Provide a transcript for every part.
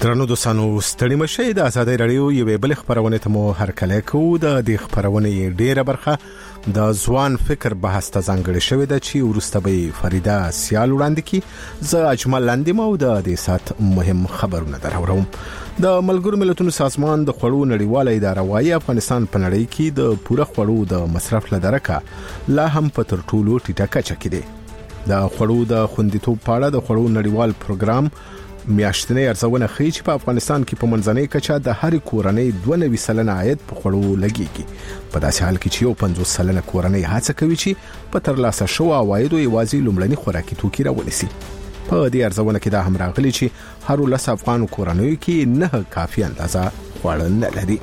درنو دوستانو ستړي مشه د آزادۍ رادیو یوې بل خبرونه ته مو هرکلی کوو. د دې خبرونه ډیره برخه د ځوان فکر بحث ته ځانګړې شوې ده چې ورسته به فریده سیال وړاندې کی. زه اجمل لاندې مو د دې سات مهم خبرونه دراوړم. د ملګرو ملتونو سازمان د خوړو نړیواله اداره وايي افغانستان په نړۍ کې د پوره خوړو د مصرف لدرکه لا هم په تر ټولو ټیټه کچه کې دی. د خوړو د خوندیتوب په اړه د خوړو نړیوال پروګرام میاشتنی ارزونه ښیي چې په افغانستان کې په منځنۍ کچه د هر کورنۍ 92% عاید په خوړو لګیږي. په داسې حال کې چې 50% کورنۍ هڅه کوي چې په ترلاسه شو عوایدو یوازې لومړني خوراکي توکي راونیسي. په دې ارزونه کې دا هم راغلي چې هر 10 افغان کورنۍ کې نه کافي اندازه خواړه نه لري.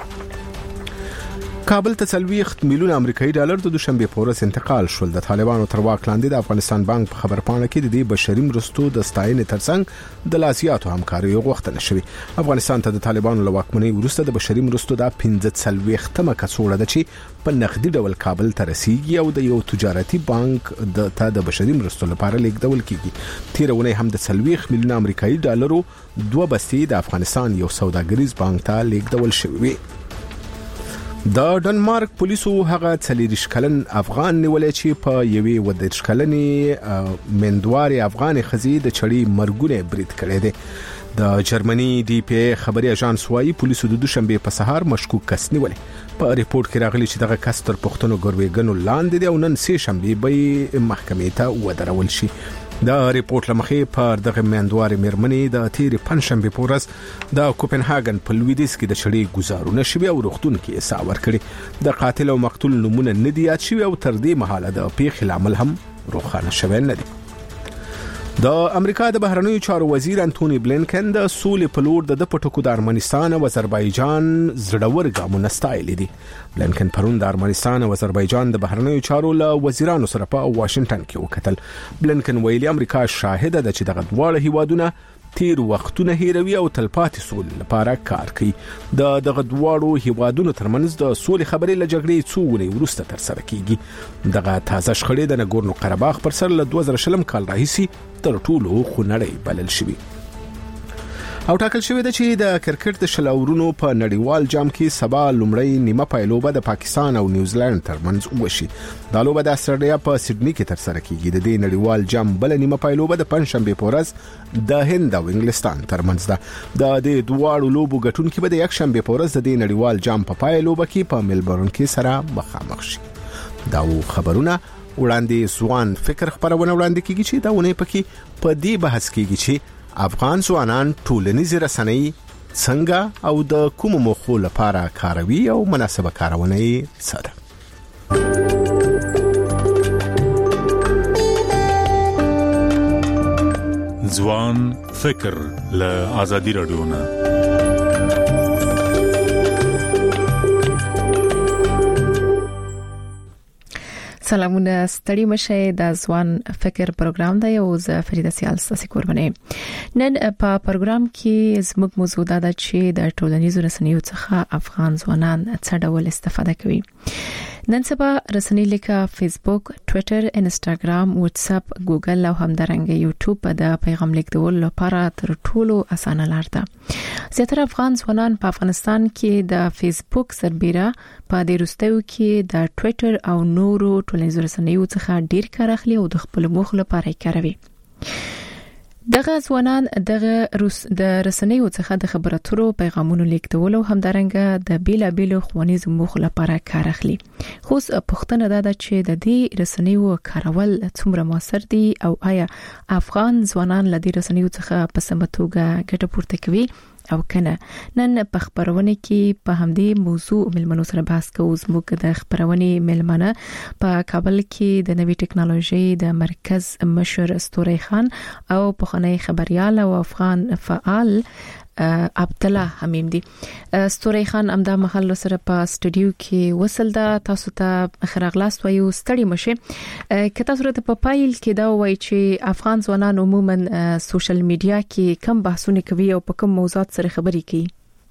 کابل ته 40 میلیون امریکایي ډالر د دوشنبه په ورځ انتقال شول. د طالبانو تر واک لاندې د افغانستان بانک په خبرپاڼه کې د دې بشري مرستو د ستاینې ترڅنګ د لاسیاتو همکاري غوښتنه شوې. افغانستان ته د طالبانو له واکمنۍ وروسته د بشري مرستو د 15 کڅوړه ده چې په نقدي ډول کابل ته رسیږي او د یو تجارتي بانک د بشري مرستو لپاره لیږدول کیږي. تیرونه هم د 40 میلیون امریکایي ډالرو 2 بستې د افغانستان یو سوداګریز بانک ته لیږدول شوې. د ډنمارک پولیسو هغه 40 کلن افغان نیولې چې په یوې ودرش کلنې مندواري افغان خزي د چړې مرګونه برید کړي دي. د جرمني دی پی خبري اژانس وايي پولیسو د دوشنبه په سهار مشکوک کس نیولې. په ریپورت کې راغلي چې دغه کس تر پښتنو ګرويګنو لاندې دی او نن سه شنبه به محکمې ته ودرول شي. د ریپورت لمخې پر دغه مندواري مرمنې د تیر پنځشنبه په ورځ د کوپنهاګن په لویدیس کې د چړې گزارونه شوي او روغتون کې ساور کړي. د قاتل او مقتول نمونه نه دي یاد شوي او تر دې مهاله د پیښې لامل هم روښانه شوی نه دی. د امریکا د بهرنیو چارو وزیر انټونی بلینکن د سولې په لور د پټکو د ارمنستان او آذربایجان زړور ګامونه ستایلي دي. بلینکن پرون د ارمنستان او آذربایجان د بهرنیو چارو له وزیرانو سره په واشنگټن کې وکتل. بلینکن ویلي امریکا شاهده ده چې دغه دواړه هیوادونه تیر وختونه هیروي او تلپاتې سولې لپاره کار کوي. دغه دواړو هیوادونو ترمنځ د سولې خبرې له جګړې څو ورځې وروسته ترسره کیږي. دغه تازه شخړې د نګورنو قرهباغ پر سر له 2020 کال راهیسي تر ټولو خونړۍ بلل شوی او ټاکل شوی ده چې د کرکټ د شلاورونو په نړیوال جام کې سبا لومړی نیمه پایلوبه د پاکستان او نیوزیلند ترمنځ وشي. دا لوبه د استرالیا په سیدنی کې ترسره کیږي. د دې نړیوال جام بل نیمه پایلوبه د پنځشنبه په ورځ د هند او انګلستان ترمنځ ده. د دې دواړو لوبو ګټونکي به د یکشنبه په ورځ د دې نړیوال جام په پایلوبه کې په ملبورن کې سره مخامخ شي. دا خبرونه وړاندې ځوان فکر خبرونه وړاندې کیږي چې دا ونه پکې په دې بحث کیږي چې افغان ځوانان ټولنیز رسنۍ څنګه او د کوم موخو لپاره کاروي او مناسبه کارونه یې څه ده. ځوان فکر له آزادۍ رادیو نه سلامونه ستړي مشه د ځوان فکر پروګرام دی او زه فریده سیال ستاسو کوربنه. نن په پروګرام کې زموږ موضوع دا ده چې د ټولنیزو رسنیو څخه افغان ځوانان څه ډول استفاده کوي. نن سبا رسنۍ لکه فیسبوک، ټوئیټر، انستګرام، واتس اپ، ګوګل او همدارنګه یوټیوب د پیغام لیکدول لپاره تر ټولو اسانه لار ده. زیاتره افغان ځوانان په افغانستان کې د فیسبوک سربېره په دې وروستیو کې د ټوئیټر او نورو ټولنیزو رسنیو څخه ډیر کار اخلي او د خپل موخو لپاره کاروي. دغه ځوانان د رسنیو څخه د خبراتو پیغامونو لیکدول او همدارنګه د بیلابیلو ښوونیزو موخو لپاره کار اخلي. خو پوښتنه ده چې د دې رسنیو کارول څومره موثر دي او آیا افغان ځوانان له دې رسنیو څخه په سمه توګه ګټه پورته کوي او کنه. نن په خبرونه کې په همدې موضوع ملمنو سره بحث کوو. زموږ د خبرونه ملمنه په کابل کې د نوې ټکنالوژي د مرکز مشر ستوري خان او پخوانی خبريال او افغان فعال عبد الله حمیم دی. ستوري خان امدا محل سره په سټوډیو کې وصل ده. تاسو ته خراغلاست وایو ستړي مشه. کته صورت په پایل کې دا وایي چې افغان ځوانان عموما سوشل میډیا کې کم بحثونه کوي او په کوم موضوعات سره خبري کوي.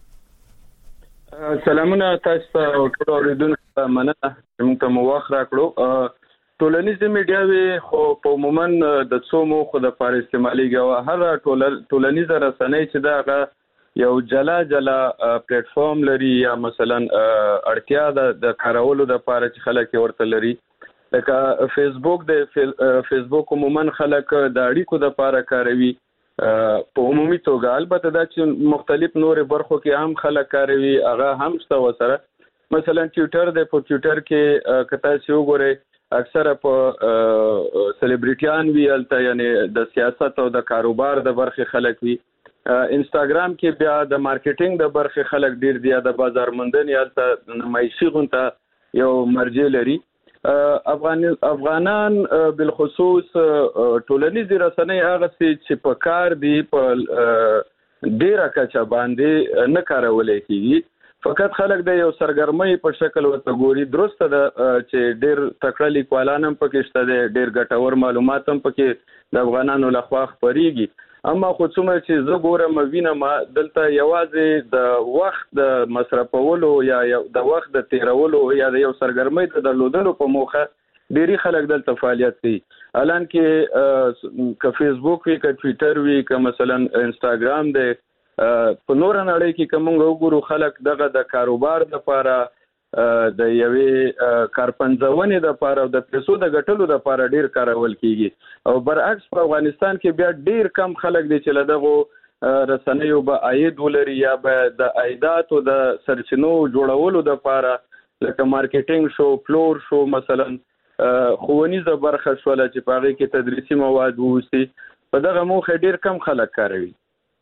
سلامونه تاسو ته ټول اوریدونکو مننه چې موږ ته مواخ راکړو. ټولنیزه میډیا خو په عموما د څو موخو د لپاره استعمالېږي او هر ټولنیزه رسنۍ چې دا یو جلا پلیټ فارم لري یا مثلا اړتیا د کارولو د لپاره چې خلک ورته لري. لکه فیسبوک عموما خلک د اړیکو د لپاره کاروي په عمومي توګه. البته دا چې مختلف نور برخو کې هم خلک کاروي هغه هم شته وسره. مثلا ټویټر د ټویټر کې کته چې وګورئ اکثره په سلیبریټیان وی الته یعنی د سیاست او د کاروبار د برخې خلک وی. انستګرام کې بیا د مارکیټینګ د برخې خلک ډیر دی د بازار موندنې الته نمایشي غونته یو مرجع لري. افغانان بالخصوص ټولنیز رسنۍ هغه چې په کار دی په ډیره کچه باندې نه کارول کیږي. فقط خلک د یو سرګرمۍ په شکل ورته ګوري. درسته ده چې ډیر تکړه لیکوالان هم پکې شته دي, ډیر ګټور معلومات هم پکې د افغانانو لخوا خپريږي. اما خو څومره چې زه ګورم وینم دلته یوازې د وخت د مصرفولو یا د وخت د تیرولو یا د یو سرګرمۍ د درلودلو په موخه ډیری خلک دلته فعالیت کوي. الان کې که فیسبوک وي که ټویټر وي که مثلا انستګرام دی په نور نړۍ کې کوم وګورو خلک دغه د کاروبار لپاره د یوې کارپنځونې لپاره او د پیسو د ګټلو لپاره ډیر کارول کیږي. او برعکس په افغانستان کې بیا ډیر کم خلک دي چې لدغه رسنیو به عاید ولري یا به د عایدات او د سرچینو جوړولو لپاره لکه مارکیټینګ شو, فلور شو, مثلا ښوونیزه برخه شوله چې په هغې کې تدریسي مواد ووسي. په دغه موخه ډیر کم خلک کاروي.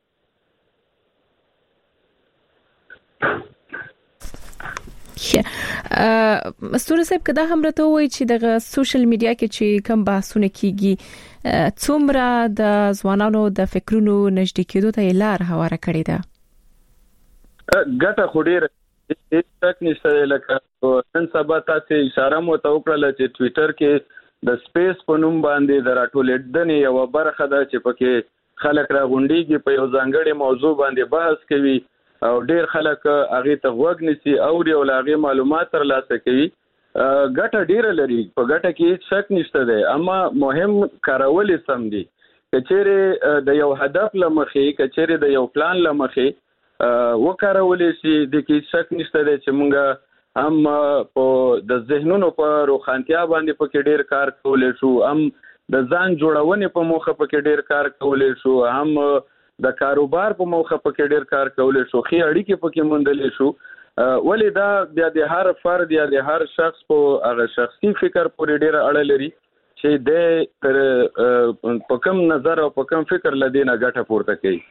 مستور صاحب کدا هم راته وای چې د سوشل میډیا کې چې کم بحثونه کیږي څومره د ځوانانو د فکرونو نږدې کېدو ته لار هواره کړې ده؟ ګټه خو ډیره هیڅ نشته. لکه نن سبا تاسو اشاره مو ته وکړه چې ټویټر کې د سپیس په نوم باندې د راټولېدنې یو برخه ده چې پکې خلک راغونډيږي په یو ځانګړي موضوع باندې بحث کوي او ډیر خلک هغه ته وګ نسی او ډیر هغه معلومات ترلاسه کوي. ګټه ډیر لري, په ګټه کې هیڅ شک نشته ده. اما مهم کارول سم دي. کچېره د یو هدف لمخې کچېره د یو پلان لمخې وکارول شي د کې شک نشته ده چې مونږ هم په د ذهنونو په روخانتیا باندې پکې ډیر کار کولای شو, هم د ځان جوړونې په موخه پکې ډیر کار کولای شو, هم د کاروبار په موخه پکې ډیر کار کولای شو, خې اړیکې پکې موندلې شو. ولې دا بیا د هر فرد یا د هر شخص په هغه شخصي فکر پورې ډیر اړه لري چې د په کوم نظر او په کوم فکر لدینه ګټه پورته کوي.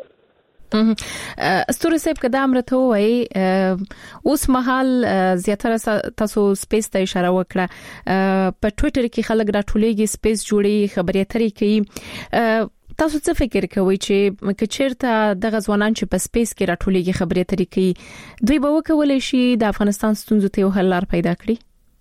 استور صاحب کدا امرته وای اوس مهال زیاتره تاسو سپیس ته اشاره وکړه په ټوئیټر کې خلک راټولېږي, سپیس جوړي, خبري اترې کوي. تاسو څه فکر کوئ چې کچېرته د غزوانان چې په سپیس کې راټولېږي خبري اترې کوي دوی به وکولای شي د افغانستان ستونزو ته حل لار پیدا کړي؟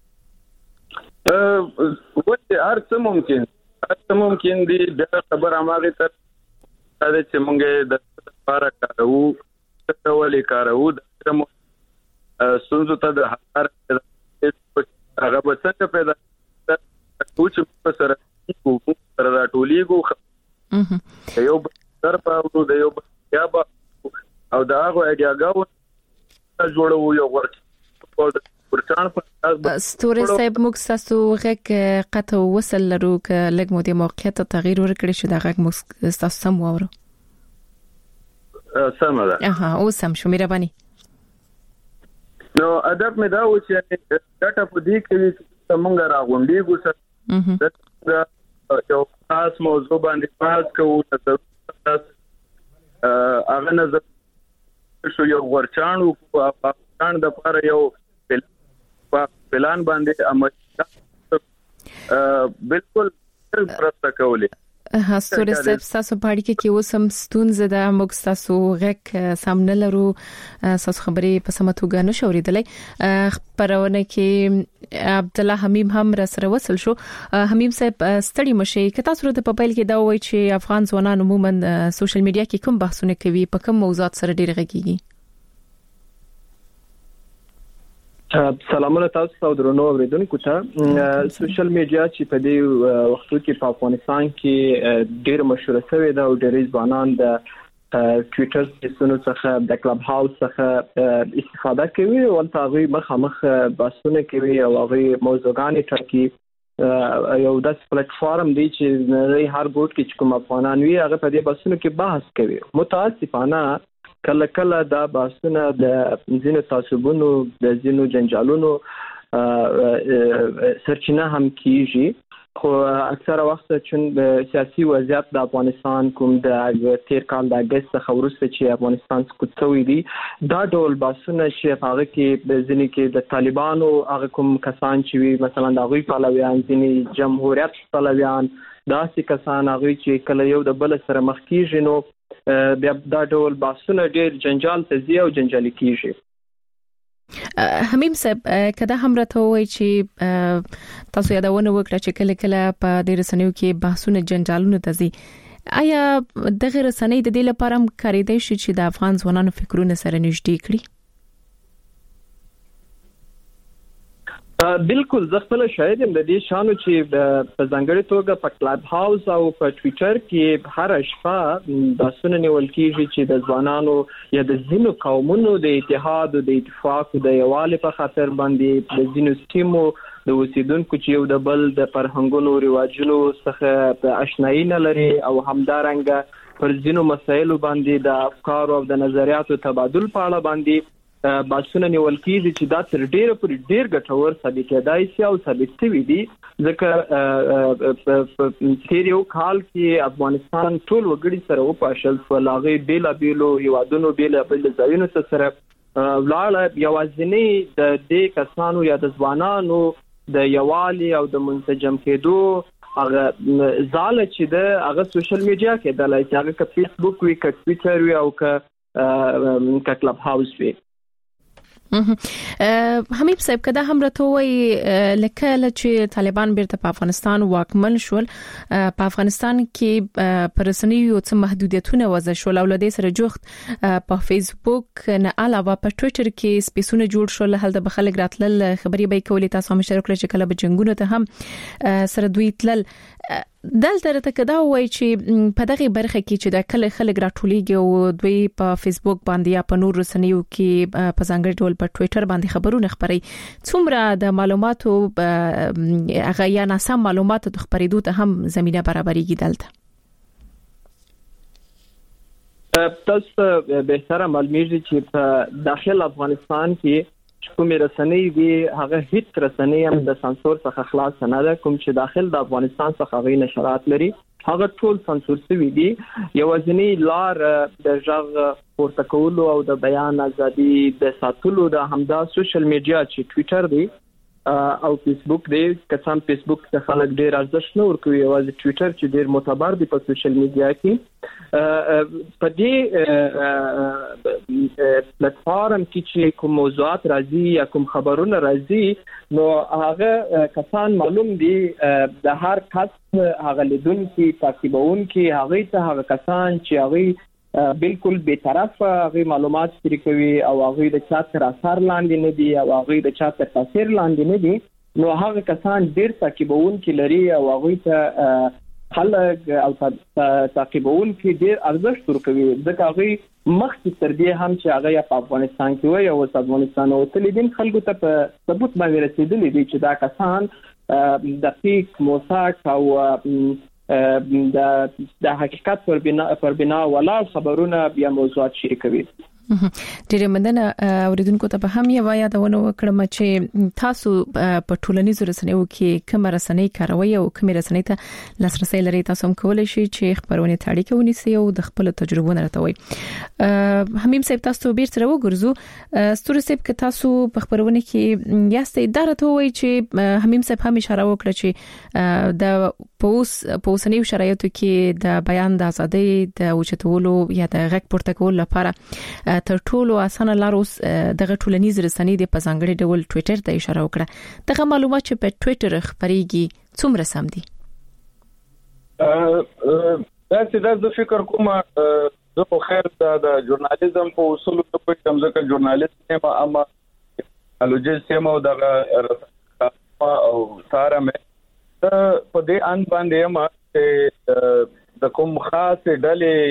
وڅ هر څه ممکن دي. د خبر اماغه تر چې مونږه د لپاره کارو څه کارو د ستونزو ته د هر هغه بسنګ پیدا کوچ په سره کوو سره راټولېږو یو در په د یو بیا او دا هغه ایډیاګاو جوړو یو ورچان په ستوري صاحب موږ تاسو غږ قطع وصل لرو ک لګ مو د موقعیت تغییر ورکړي شو دا غږ موږ تاسو سم وورو. سم ده او سم شو مهرباني. نو ادب مې دا و چې ډاټا په دې کې چې موږ راغونډي ګوسه یو خاص موضوع باندې بحث کوو. هغه نظر شو یو ورچان او پاکستان د لپاره یو پلان باندې عمل بالکل پرسته کولې. ستوري صاحب تاسو پاړی کې وسم ستونزه د موږ تاسو غږ سامنے لرو تاسو خبرې په سمه توګه نشو اوریدلې. خبرونه کې عبد الله حمیم هم را سره وصل شو. حمیم صاحب ستړي مشي که تاسو ته په پیل کې دا وایي چې افغان ځوانان عموما سوشل میډیا کې کوم بحثونه کوي, په کوم موضوعات سره ډیر غږیږي؟ سلامونه تاسو او درنو اوریدونکو ته. سوشل میډیا چې په دې وختو کې په افغانستان کې ډېر مشهور شوی دا او ډېر ځوانان د ټویټر سپیسونو څخه د کلب هاوس څخه استفاده کوي او هغه مخامخ بحثونه کوي او هغه موضوعګانې ټاکي یو داس پلیټ فارم دی چې نه هر ګوټ کې کوم افغانان وي هغه په دې بحثونو کې بحث کوي. متاسفانه کله کله دا بحثونه د ځینو تعصبونو د ځینو جنجالونو سرچینه هم کیږي، خو اکثره وخت چې سیاسي وضعیت د افغانستان کوم د تیر کال د اگست څخه وروسته چې افغانستان سقوط شوی دی دا ډول باسونه چې هغه کې د ځینې کې د طالبانو هغه کوم کسان چې وي مثلا د غوی پلویان ځینې جمهوریت پلویان داسې کسان هغه چې کله یو د بل سره مخ کیږي نو بیا دا ډول باسونه ډېر جنجال ته ځي او جنجالي کیږي. حمیم صاحب کدا هم راته وای چې تاسو یادونه وکړه چې کله کله په دې رسنیو کې بحثونه جنجالونه تزي، آیا دغه رسنۍ د دې لپاره هم کاریدای شي چې د افغان ځوانانو فکرونه سره نږدې کړي؟ بالکل زه خپل شاهد یم د دې شانو چې په ځانګړي توګه په کلب هاوس او په ټویټر کې هر شپه بحثونه نیول کیږي چې د ځوانانو یا د ځینو قومونو د اتحاد او د اتفاق او د یووالي په خاطر باندې د ځینو سیمو د اوسیدونکو چې یو د بل د فرهنګونو رواجونو څخه آشنایي نه لري او همدارنګه پر ځینو مسایلو باندې د افکار او د نظریاتو تبادل په اړه باندې بحثونه نیول کیږي چې دا تر ډیره پورې ډیر ګټور ثابت کېدای شي او ثابت شوی دی ځکه تیر یو کال کې افغانستان ټول وګړي سره وپاشل فلاغي بیلا بیلو یوادونو بیلا بیل ځایونو سره ولاړ یوازینی د دې کسانو یا د ځوانانو د یوالي او د منسجم کېدو هغه زاله چې د هغه سوشل میډیا کې د لایک هغه ک فیسبوک وی ک ټویټر وی او ک کلب هاوس وی. حمیم صاحب کدا هم راته وای لکه چې طالبان بیرته په افغانستان واکمن شول، په افغانستان کې پرسنیو څه محدودیتونه وضع شول او لدې سره جوخت په فیسبوک نه علاوه په ټویټر کې سپیسونه جوړ شول، هلته به خلک راتلل خبري به کولې، تاسو هم شریک کړئ چې کله به جنگونه ته هم سره دوی تلل. دلته راته کدا وای چې په دغه برخه کې چې د کله خلک راټولېږي او دوی په فیسبوک باندې یا په نور رسنیو کې په ځانګړي ډول په ټویټر باندې خبرونه خبري، څومره د معلوماتو هغه یا ناسم معلوماتو د خبرېدو ته هم زمينه برابرېږي دلته؟ تاسو به سره معلومیږي چې په داخل افغانستان کې کومې رسنۍ دي هغه هیڅ رسنۍ هم د سانسور څخه خلاص نه ده، کوم چې داخل د افغانستان څخه غي نشرات لري هغه ټول سانسور شوی دي. یوازینی لار د ژغ پورته کولو او د بیان ازادي د ساتلو د همدا سوشل میډیا چې ټویټر دی او فیسبوک دی، کسان فیسبوک ته خلک ډیر ارزښت نه ورکوي، یوازې ټویټر چې ډیر معتبر دی په سوشل میډیا کې. په دې پلیټ فارم کې چې کوم موضوعات راځي یا کوم خبرونه راځي نو هغه کسان معلوم دي د هر کس هغه لیدونکي تعقیبونکي هغه ته هغه کسان چې هغه بالکل به طرف هغه معلومات شریکوي او هغه د چا تر اثر لاندې نه دي او هغه د چا تر تاثیر لاندې نه دي، نو هغه کسان ډیر تعقیبونکي لري او هغه ته خلک او تعقیبون کې ډیر ارزښت ورکوي، ځکه هغه مخکې تر دې هم چې هغه په افغانستان کې وي او افغانستان او تلدین خلکو ته په ثبوت باندې رسیدلي دي چې دا کسان د فیک موثق او د حقیقت پر بنا ولاړ خبرونه بیا موضوعات شریکوي. ډیره مننه. اوریدونکو ته به هم یو یادونه وکړم چې تاسو په ټولنیزو رسنیو کې کوم رسنۍ کاروي او کوم رسنۍ ته لاسرسي لري، تاسو هم کولای شئ چې خبرونه تاریخ ونیسئ او د خپل تجربو نه راټوي. حمیم صاحب تاسو بیرته راوګرځو، ستوري صاحب که تاسو په خبرونه کې یاستئ درته وایي چې حمیم صاحب هم اشاره وکړه چې د پوسنیو شرایطو کې د بیان د ازادۍ د اوچتولو یا د غږ پورته کولو لپاره تر ټولو اسانه لار اوس دغه ټولنیز رسنۍ د پزانګړي ډول ټویټر ته اشاره وکړه. دغه معلومات چې په ټویټر خبريږي څومره سم دي؟ دا د فکر کوم زه په خیر د ژورنالیزم په اصول ته په کوم ځکه ژورنالیست یم اما الوجست یم او د او ساره مې په دې ان باندې یم چې د کوم خاص ډلې یا کوم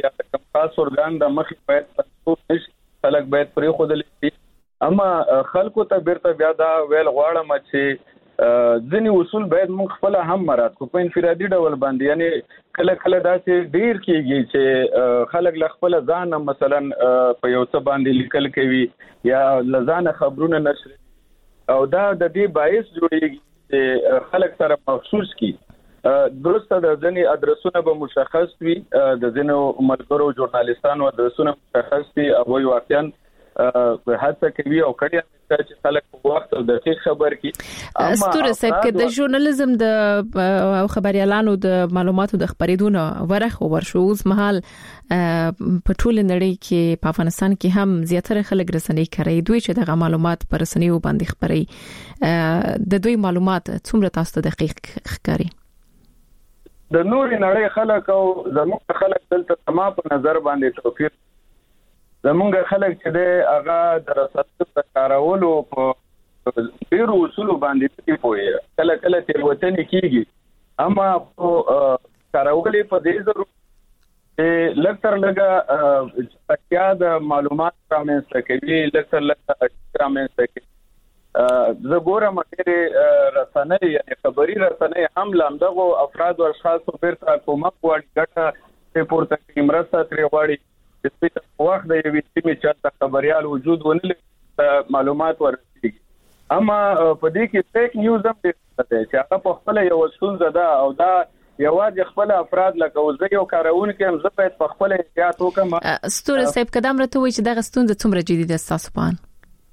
خاص ارګان د مخ باید څوک نشي خلک باید پرې خودل شي اما خلکو ته بیرته بیا دا ویل غواړم چې ځینی اصول باید موږ خپل هم مراد کو په انفرادي ډول باندې یعنی کله کله داسې ډیر کیږي چې خلک ل خپل ځان مثلا په یو څه باندې لیکل کوي یا لزان خبرونه نشر او دا د دې باعث جوړیږي چې خلک سره مخصوص کی درسته د ځنی ادرسونه به مشخص وي د ځینو ملګرو ژورنالیستانو ادرسونه مشخص دي او واقعا هڅه کوي او کړي چې خلک په وخت او دقیق خبر کی ستوره صاحب کې د ژورنالیزم د خبريالانو د معلوماتو د خبرېدونه ورخ ورشو اوس مهال په ټول نړۍ کې په افغانستان کې هم زیاتره خلک رسنۍ کوي دوی چې د معلومات پر رسنیو باندې خبري د دوی معلومات څومره تاسو ته دقیق ښکاري د نوري نړۍ خلک او زموږ خلک دلته تمام په نظر باندې توپیر زموږ خلک چې د هغه د رسنیو په کارولو په ډیرو اصول باندې پوي کله کله تیروتنې کیږي اما کارولې په دې ضرورت چې لکتر لګه تکیا د معلومات رامنځته کوي لکتر لګه رامنځته کوي زه ګورم چې رسنۍ یعنی خبري رسنۍ هم لامدغه افراد او اشخاص بیرته کومک وړي ګټه په پورته کې مرسته ترې وړي چې په وخت د یوې سیمې چې خبريال وجود ونه لري معلومات ورسیږي اما په دې کې فیک نیوز هم ډېر دی چې هغه په خپل یو ستونزه ده او دا یوازې خپل افراد لکه وزګي او کارون کې هم زه په خپل احتیاط وکم ستوره صاحب قدم راته وي چې دغه ستونزه څومره جدي ده تاسو په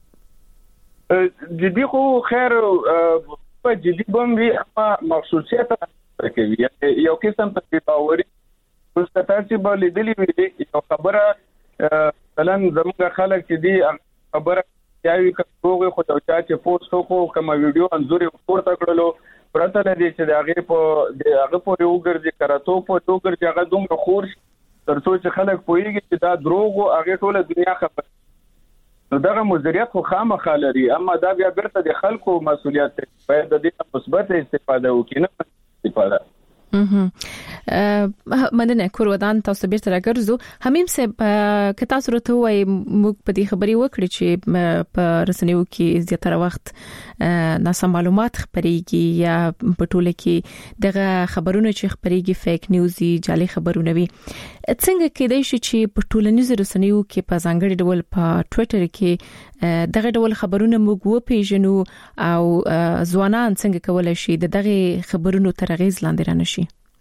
جدي خو خیر په جدي باندې اما مخصوصیت کوي یو قسم په باوري مستقاتی به لیدلې وي یو خبره مثلا زموږ خلک چې دی خبره یاوي کوغه خو دا چې پوسټ وکړو کوم ویډیو انزوري ورته کړلو پرته لدی چې هغه په یو ګرځي کراته په یو ګرځي هغه دومره خور ترڅو چې خلک پوهیږي چې دا دروغ او هغه ټول دنیا خبره نو دغه مدیریت خو خامخا لري اما دا بیا بیرته د خلکو مسولیت باید د دې مثبت استفاده وکړي نه استفاده مننه کور ودان تاسو بیرته راګرځو همیم سه که تاسو راته وای موږ په دې خبري وکړو چې په رسنیو کې زیاتره وخت ناسم معلومات خبريږي یا په ټوله کې دغه خبرونه چې خبريږي فیک نیوزي جعلي خبرونه وي څنګه کېدای شي چې په ټولنیزو رسنیو کې په ځانګړي ډول په ټوئیټر کې دغه ډول خبرونه موږ وپیژنو او ځوانان څنګه کولای شي دغه خبرونو ترغیز لاندې رانشي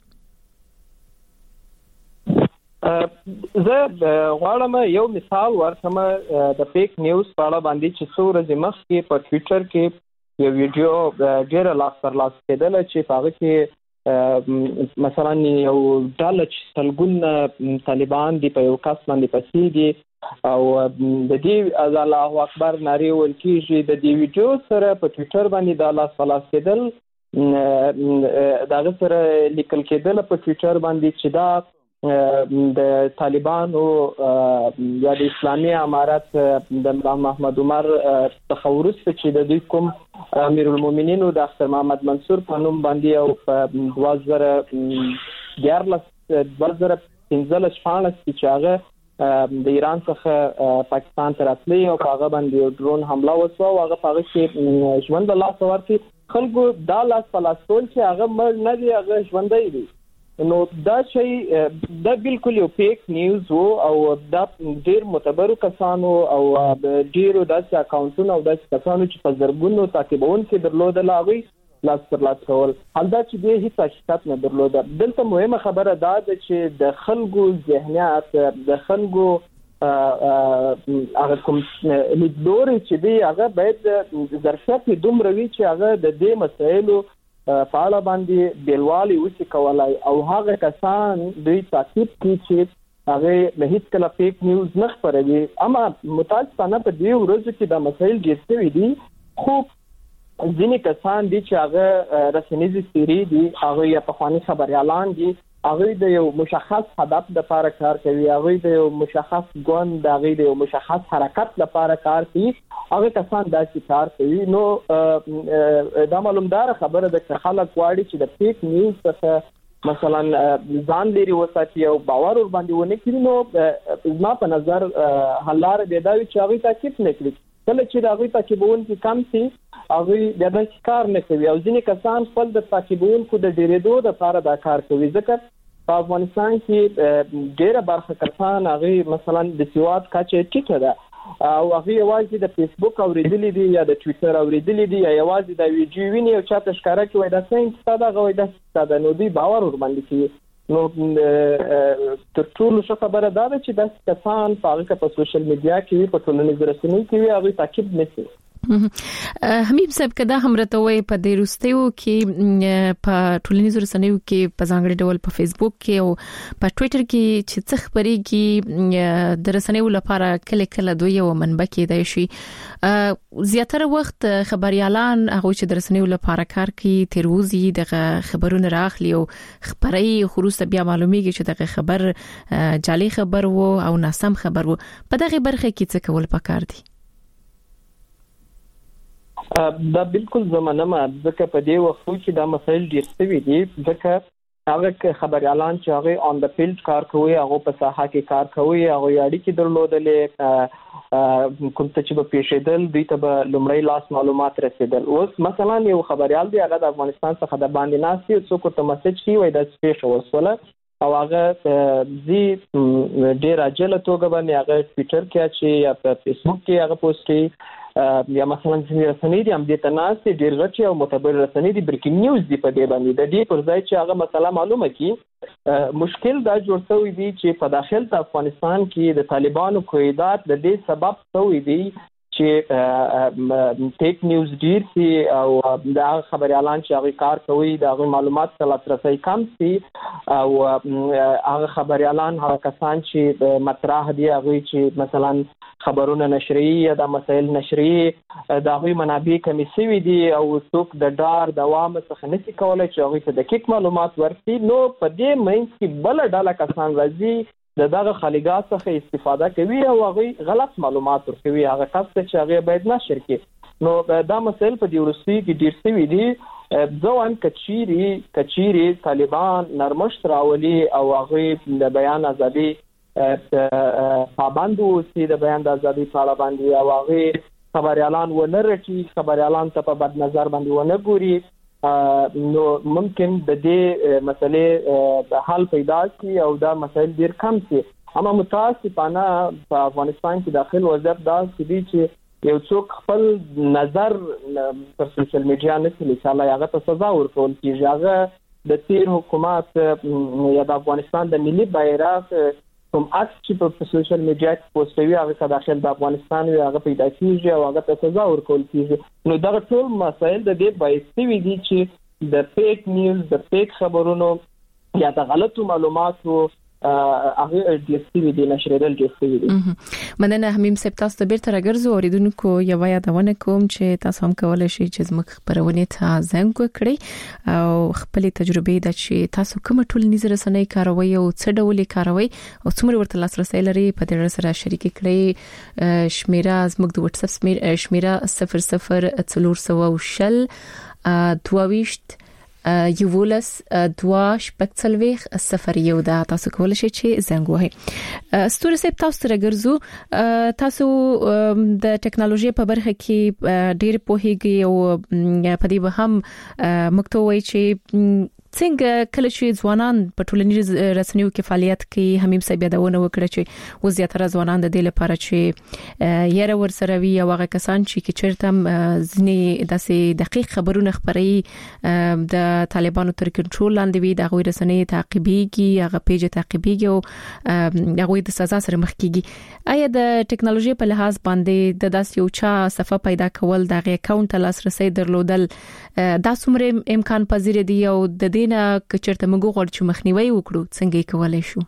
زه غواړم یو مثال ورکم د فیک نیوز په اړه باندې چې څو ورځې مخکې په ټوئیټر کې یو ویډیو ډېر لاس پر لاس کېدل چې هغه کې مثلا یو ډله چې سلګون طالبان دی په یو کس باندې پسیږي او د دې الله اکبر ناري ول کېږي د دې ویډیو سره په ټوئیټر باندې د لاس پر لاس کېدل دا سره لیکل کېدل په ټوئیټر باندې چې دا د طالبانو یا د اسلامي امارات د محمد عمر تخورس چې د دوی کوم امیر المؤمنین او د اختر محمد منصور په نوم باندې او په 2015 چې هغه د ایران څخه پاکستان ته راتلی او هغه باندې ډرون حمله وشو او هغه هغه کې ژوند الله ورته خلکو دا لاس پلاستول چې هغه مړ نه دی هغه ژوندۍ دی نو دا شی دا بالکل یو فیک نیوز او دا ډیر معتبر کسانو او ډیرو داسې اکاونټونو او داسې کسانو چې په زرګونو تعقیبون کې درلودل هغه لاس پر لاس کول حالدا چې د هیڅ حقیقت نه درلوده دلته مهمه خبره دا ده چې د خلکو ذهنیت د خلکو هغه کوم لیدلوري چې دی هغه باید ظرفیت دومره وي چې هغه د دې مسایلو فعال باندې بیلوالي وسی کولای او هغه کسان دوی تعقیب کوي چې هغه به هیڅ کله فیک نیوز نه خپروي اما متاسفانه په دې ورځو کې دا مسایل ډېر شوي دي خو ځینې کسان دي چې هغه رسنیزي سری دي هغه یا پخوانی خبريالان دي هغه د یو مشخص هدف لپاره کار کوي هغه د یو مشخص ګوند هغه د یو مشخص حرکت لپاره کار کوي هغه کسان داسې کار کوي نو دا معلومدار خبره ده چې خلک واړي چې د فیک نیوز څخه مثلا ځان لري وساتي او باور ور باندې ونه کړي، نو ما په نظر حلار دی دا چې هغه تاکید نه کړي. کله چې هغه تعقیبون کې کم سي هغه د کار نه کوي، او ځینې کسان خپل د تعقیبون کو د ډیرېدو د لپاره دا کار کوي. ځکه په افغانستان کې ډیره برخه کسان هغه مثلا د سیواد کچه ټیټه ده، او هغه یوازې د فیسبوک اوریدلې دي یا د ټوئیټر اوریدلې دي، یا یوازې د ویډیو ویني او چاته ښکارا کوي دا څنګه ستاده غوي دا ستاده، نو دوی باور ور باندې کوي. نو تر ټولو ښه خبره دا ده چې د کسان په سوشل میډیا کې په ټولنیزو رسنیو کې هغه تعقیب نشي. حمید صاحب کدا هم راتوي په دې روستیو کې په ټولنیزو رسنیو کې په ځانګړي ډول په فیسبوک کې او په ټوئیټر کې چې څخ خبريږي د رسنیو لپاره کله دوی یو منبع کې دی شي. زیاتره وخت خبريالان هغه چې د رسنیو لپاره کار کوي تیروزي دغه خبرونه راخلي او خبري خروسته بیا معلومیږي چې دغه خبر جعلي خبر وو او ناسم خبر وو. په دغه برخه کې څه کول پکار دي؟ دا بالکل زمانه ما ځکه په دې وخت کې دا مسایل ډېر ستوي دي، ځکه هغه خبريالان چې هغه آن د فیلډ کار کوي، هغه په ساحه کې کار کوي، هغه اړیکې درلودلې، کوم څه چې په پیښېدل دوی ته به لومړی لاس معلومات رسیدل. اوس مثلا یو خبريال دی هغه د افغانستان څخه د باندې ناسي څوک ته میسج کوي وای د سپیش وسوله، او هغه زی ډېر اجل توګه باندې هغه ټوئیټر کې چې یا په فیسبوک کې هغه پوسټ کوي، یا مثلا ځینې رسنۍ دي هم دې ته ناستې ډېر غټې او معتبر رسنۍ دي بریکینګ نیوز دي په دې باندې د دې پر ځای چې هغه مسله معلومه کړي. مشکل دا جوړ شوی دی چې په داخل افغانستان کې د طالبانو قیادت د دې سبب شوی دی چې ټیک نیوز ډیر سي او دا خبريالان چې هغه کار کوي دا معلومات ته لاسرسي کم سي، او هغه خبريالان هغه کسان چې مطرح دي هغه چې مثلا خبرونه نشري یا د مسایل نشري دا غوي منابع کمی سوي دي، او څوک د ډار د عوام څخه نشي کولای چې هغه ته دقیق معلومات ورکړي. نو په دې مینس کې بل ډله کسان راځي دغه خلیګات څخه استفاده کوي او هغه غلط معلومات ورکوي، هغه کس چې هغه باید نشر کړي. نو دا مسایل په دې ورسي کې ډیر سوي دي. ځوان کچيري طالبان نرمښت راولي او هغه د بیان ازادي پابند وي، د بیان د ازادي په اړه باندې او هغه خبريالان ونرټي خبريالان ته په بد نظر باندې ونه ګوري، نو ممکن د دې مسلې د حل پیدا شي او دا مسایل ډیر کم شي. اما متاسفانه په افغانستان کې داخل وضعیت دا چې یو څوک خپل نظر پر سوشل میډیا نه کوي چې هغه ته سزا ورکول کیږي. هغه د تیر حکومت یا د افغانستان د ملي بیرغ کوم عکس چې په سوشل میډیا کې پوسټوي هغه که داخل د افغانستان وي هغه پیدا کیږي او هغه ته سزا ورکول کیږي. نو دا ټول مسایل د دې باعث وي دي چې د فیک نیوز د فیک خبرونو یا د غلطو معلوماتو هغه ډیسټیوی دی نشریدل ډیسټیوی دی. مننه حمیم صاحب، تاسو ته بیرته راګرځو. اوریدونکو یو یادونه کوم چې تاسو هم کولای شئ چې زموږ خبرونه ته زنګ وکړئ او خپل تجربه د چې تاسو کوم ټولنیز رسنۍ کاروي او څه ډول کاروي او څومره ورته لاسرسي لري په دې سره شریک کړئ. شمیره زموږ د واتس اپ شمیره 0040 22 یولس دواش پکڅلويخ سفر یو دا تاسو کولای شئ چې زنګ وهئ. ستوري صاحب تاسو سره ګرځو، تاسو د ټکنالوژي په برخه کې ډېر پوهیږئ او په دې به هم مکتوي چې څنګه کله چې ځوانان په ټولنیز رسنیو کې فعالیت کوي. حمیم صاحب یادونه وکړه چې وزیاتره ځوانان د دې لپاره چې یاره ورسره وي او هغه کسان چې چیرته ځنې داسې دقیق خبرونه خبري د طالبانو تر کنټرول لاندې وي، د غوي رسنۍ تعقیبيږي، هغه پیج تعقیبيږي او هغه د سزا سره مخ کیږي. آیا د ټکنالوژي په لحاظ باندې د داس یو چا صفه پیدا کول د غي اکاونټ لاسرسي درلودل دا څومره امکان پذیر دی او د دې نه کچرته موږ غواړو چې مخنیوي وکړو څنګه کولای شو؟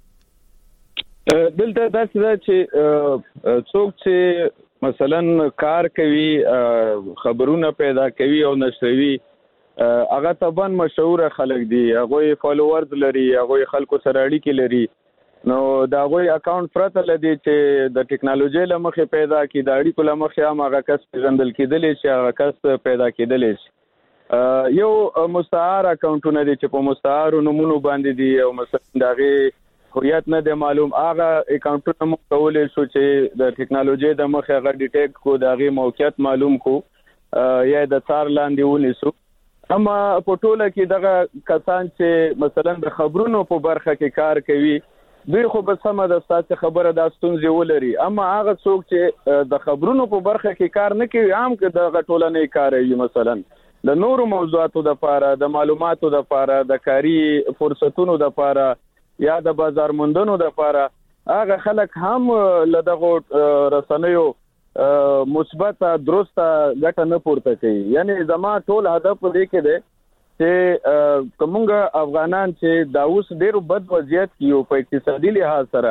دلته دا چې څوک چې مثلا کار کوي خبرونه پیدا کوي او نشروي هغه طبعا مشهور خلک دي، هغه فالوورز لري، هغه خلکو سره اړیکې لري. نو دا غوي اکاونټ پرته لدی چې د ټکنالوژي لمخې پیدا کی د اړیکو لمخې هم هغه کس پیژندل کېدلی چې هغه کس پیدا کېدلی شي. یو مستعار اکاونټونه دي چې په مستعار نومونو باندې دي او مثلا دغه هویت نه د معلوم هغه اکاونټونه مو کولای شو چې د ټکنالوژي د مخه غږ ډیټیکټ کو دغه موقعیت معلوم کو یا د څار لاندې ونیسو. اما په ټوله کې دغه کسان چې مثلا د خبرونو په برخه کې کار کوي دوی خو به سم د ستاسو خبره د ستونزې ولري، اما هغه څوک چې د خبرونو په برخه کې کار نه کوي عام کې د ټولنې کار کوي، مثلا د نورو موضوعاتو د لپاره د معلوماتو د لپاره د کاری فرصتونو د لپاره یا د بازار موندنو د لپاره هغه خلک هم لدغه رسنیو مثبت درسته ګټه نه پورته کوي. یعنی زما ټول هدف دې کې دی چې کومګه افغانان چې دا اوس ډېر بد وضعیت کې په اقتصادي لحاظ سره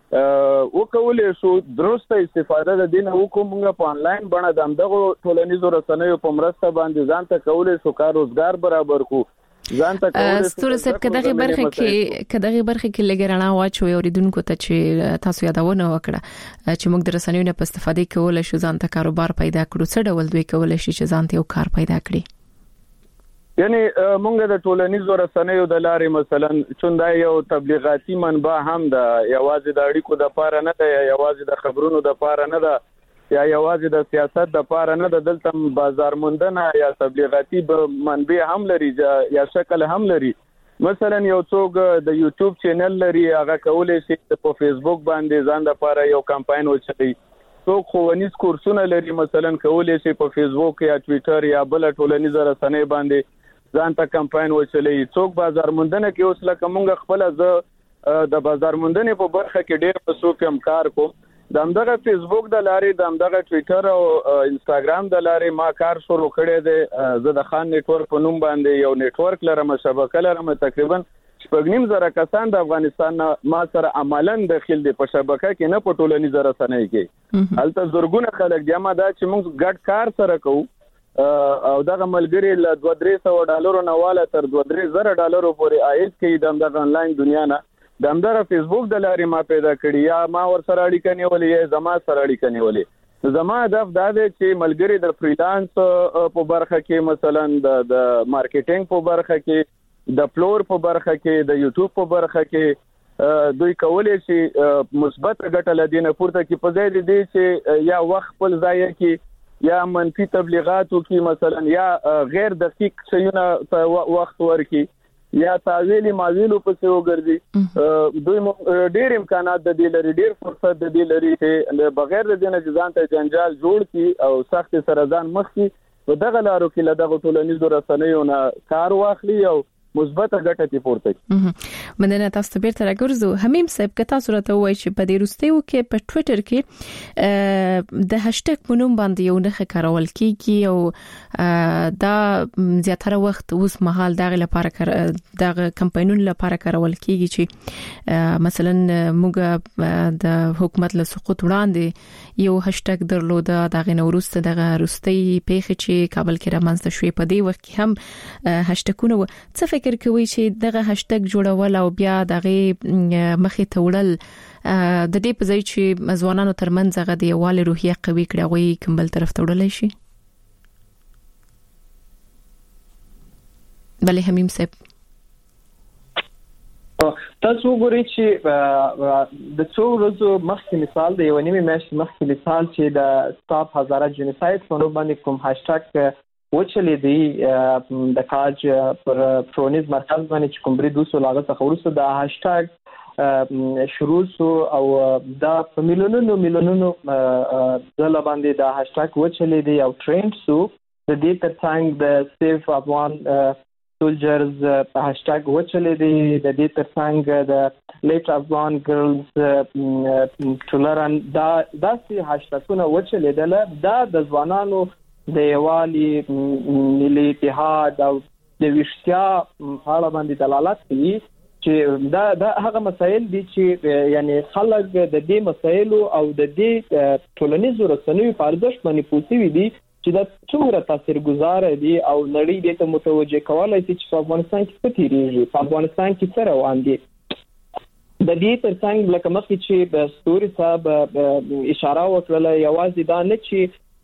وکولې شو درسته استفاده د دین حکومت په انلاین باندې دغه ټولنیزو رسنیو په مرسته باندې ځان ته کولې شو کار روزګار برابر کو ځان ته کولې ستوره سب کداغه برخه کې لګرانه واچو یو ریدونکو ته چې تاسو یادونه وکړه چې موږ د رسنیو نه په استفاده کولای شو ځان ته کاروبار پیدا کړو، څه ډول دوی کولای شي چې ځان ته یو کار پیدا کړي؟ یعنی موږ د ټولنیزو رسنیو د لارې مثلا چوندا یو تبلیغاتي منبع هم ده، یوازې د اړیکو د پاره نه ده، یوازې د خبرونو د پاره نه ده، یا یوازې د سیاست د پاره نه ده، دلته بازار موندنه یا تبلیغاتي منبع هم لري یا شکل هم لري. مثلا یو څوک د یوټیوب چینل لري هغه کولای شي په فیسبوک باندې ځان د پاره یو کمپاین وچلي، څوک ښوونیز کورسونه لري مثلا کولای شي په فیسبوک یا ټوئیټر یا بل ټولنیزه رسنۍ باندې ځان ته کمپاین وچلي، څوک بازار موندنه کې اوس لکه مونږ خپل د بازار موندنې په برخه کې ډېر مسوکم کار کوم، د همدغه فیسبوک د لارې د همدغه ټوئیټر او انستګرام د لارې ما کار شروع کړی دی. زه د خان نتورک په نوم باندې یو نتورک لرم، شبکه لرم، تقریبا 9.5 کسان د افغانستان ما سره عملاً داخل دي په شبکه کې، نه په ټولنیزه رسنۍ کې. هلته زورګونه خلک دي، ما دا چې موږ ګډ کار سره کوو او دغه ملګری له $200 نه والا تر $2,000 پورې عاید کوي د دغه انلاین دنیا نه. د همدغه فیسبوک د لارې ما پیدا کړی یا ما ور سره اړیکه نیولې یا زما سره اړیکه نیولې. زما هدف دا دی چې ملګری د فریلانس په برخه کې مثلا د مارکیټینګ په برخه کې د فلور په برخه کې د یوټیوب په برخه کې دوی کولای شي مثبت ګټه لدینه پورته کې په ځای دی چې یا وخت په ځای کې یا منفي تبلیغاتو کې مثلا یا غیر دقیق شیونه وخت ورکی یا تعویلی ماویلو پسې وګرځي. دوی ډېر امکانات د دې لري، ډېر فرصت د دې لري چې بغیر د دې نه ځان ته جنجال جوړ کی او سخت سره ځان مخ کی په دغه لارو کې له دغه ټولنیزو رسنیو نه کار واخلي او مثبت ګټه تی پورته کی. مننه تاسو بیرته راګرځو. حمیم صاحب کته صورت وای چې په دې روستیو کې په ټوئیټر کې د هاشټګ په نوم باندې یو نه کارول کیږي او دا زیاتره وخت اوس مهال دغه لپاره دغه کمپاینونو لپاره کارول کیږي چې مثلا موږ د حکومت له سقوط وړاندې یو هاشټګ درلوده، دغه نوروز دغه روستي پیښه چې کابل کې رامنځته شوې، په دې وخت کې هم هاشټګونه څه فکر کوي چې دغه هاشټګ جوړول او بیا دغه مخې ته وړل د دې په ځای چې ځوانانو ترمنځ هغه د یووالي روحیه قوي کړي وي کوم بل طرف ته وړلای شي؟ بلې حمیم صاحب تاسو وګورئ چې د څو ورځې مخکې مثال د یو نیمه میاشتې مخکې مثال چې د سټاپ هزاره جنساید په نوم باندې کوم هاشټګ وچلې دی د کاج پر پرونیز مرکز باندې چې کوم بری 200 لاغت څخه ورسره د هاشټګ شروع سو او دا په میلیونونو ځله باندې د هاشټګ وچلې دی او ټرند سو. د دې ترڅنګ د سیف افغان سولجرز هاشټګ وچلې دی، د دې ترڅنګ د لیټ افغان ګرلز ټولرن دا داسې هاشټګونه وچلې دله. دا د ځوانانو د یوالي ملي اتحاد او د ویشتیا حاله باندې دلالت کوي چې دا هغه مسایل دي چې یعنی خلک د دې مسایلو او د دې ټولنیزو رسنیو په ارزښت باندې پوښتنه دي چې دا څومره تاثیرګذار دي او نړۍ دې ته متوجه کولای شي چې په افغانستان کې څه تیریږي، په افغانستان کې څه روان دي. د دې ترڅنګ لکه مخکې چې ستوري صاحب اشاره وکړه یوازې دا نه چې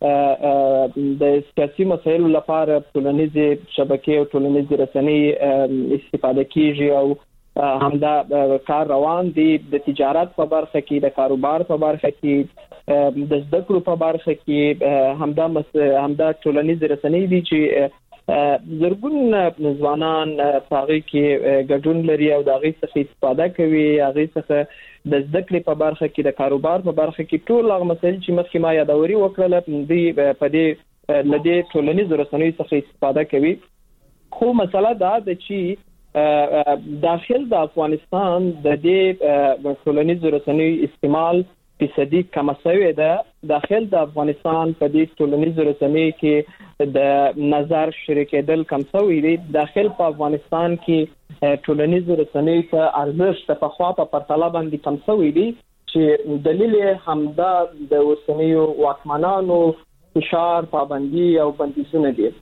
د سیاسي مسایلو لپاره ټولنیزې شبکې او ټولنیزې رسنۍ استفاده کیږي او همدا کار روان دي د تجارت په برخه کې د کاروبار په برخه کې د زده کړو په برخه کې همدا ټولنیزې رسنۍ دي چې زرګون ځوانان هغه کې ګډون لري او د هغه څخه استفاده کوي هغه څخه د زده کړې په برخه کې د کاروبار په برخه کې ټول هغه مسایل چې مخکې ما یادوري وکړل دی په دې لدې ټولنیزو رسنیو څخه استفاده کوي خو مسله دا ده چې داخل د افغانستان د دې ټولنیزو رسنیو استعمال فیصدي کم شوی ده داخل د افغانستان په دې ټولنیزو رسنیو کې د نظر شریکېدل کم شوی دی داخل په افغانستان کې ټولنیزو رسنیو ته ارزښت په خوا په پرتله باندې کم شوی دی چې دلیل همدا د اوسنیو واکمنانو فشار پابندي او بندیزونه دي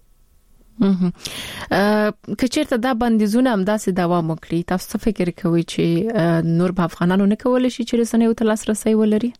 کچېرته دا بندیزونه هم داسې دوام وکړي تاسو فکر کوئ چې نور په افغانانو نه کولای شي چې رسنیو ته لاسرسي ولري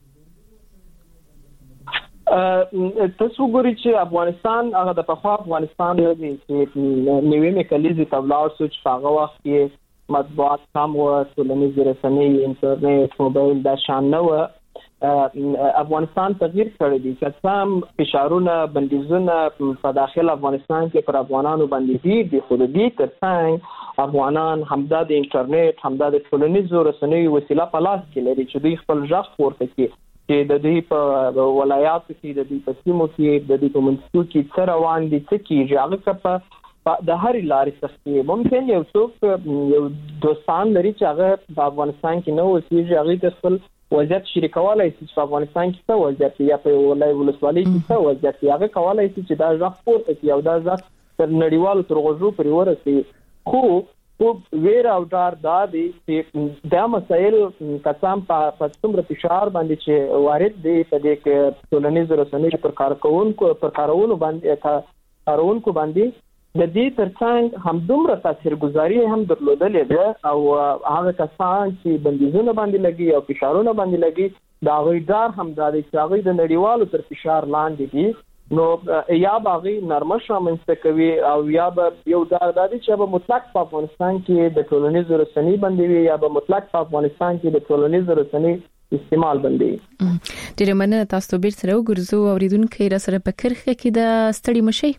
تاسو ګورئ چې افغانستان هغه د پخوا افغانستان دی چې نوې میکانیزم تبلاو سوچ هغه وخت کې مطبوعات کم و ټولنیزې رسنۍ انټرنیټ موبایل دا شان نه و افغانستان تغییر کړی دی چې سم فشارونه بندیزونه په داخل افغانستان کې پر افغانانو باندې دي خو د دې ترڅنګ افغانان همدا د انټرنیټ همدا د ټولنیزو رسنیو وسیله په لاس کې لري چې دوی خپل ځخ ورته کې چې د دې په ولایاتو کې د دې په سیمو کې د دې په منځو کې څه روان دي څه کیږي هغه په د هر لارې څخه ممکن یو څوک یو دوستان لري چې هغه په افغانستان کې نو اوسېږي هغه د خپل وضعیت شریکولای شي په افغانستان کې څه وضعیت یا په ولسوالۍ کې څه وضعیت هغه کولای شي چې دا ځخ پورته کې او دا ځخ تر نړیوالو تر غوږو پورې ورسي خو ویر او ډار دا دي چې دا مسایل قسم په څومره فشار باندې چې وارد دي په دې کې ټولنیزو رسنیو پر کارونکو باندې د دې ترڅنګ هم دومره تاثیرګذاري هم درلودلې ده او هغه کسان چې بندیزونه باندې لګي او فشارونه باندې لګي دا غوي ډار هم دا دي چې هغه د نړیوالو تر فشار لاندې دي نو یا باغی نرمش رامنځته کوي او یا به یو ډار دا دي چې به مطلق په افغانستان کې د ټولنیزو رسنۍ باندې وي یا به مطلق په افغانستان کې د ټولنیزو رسنۍ استعمال باندې ډیره مننه تاسو به سره وګورئ اوریدونکو را سره په کرخه کې د ستړي مشي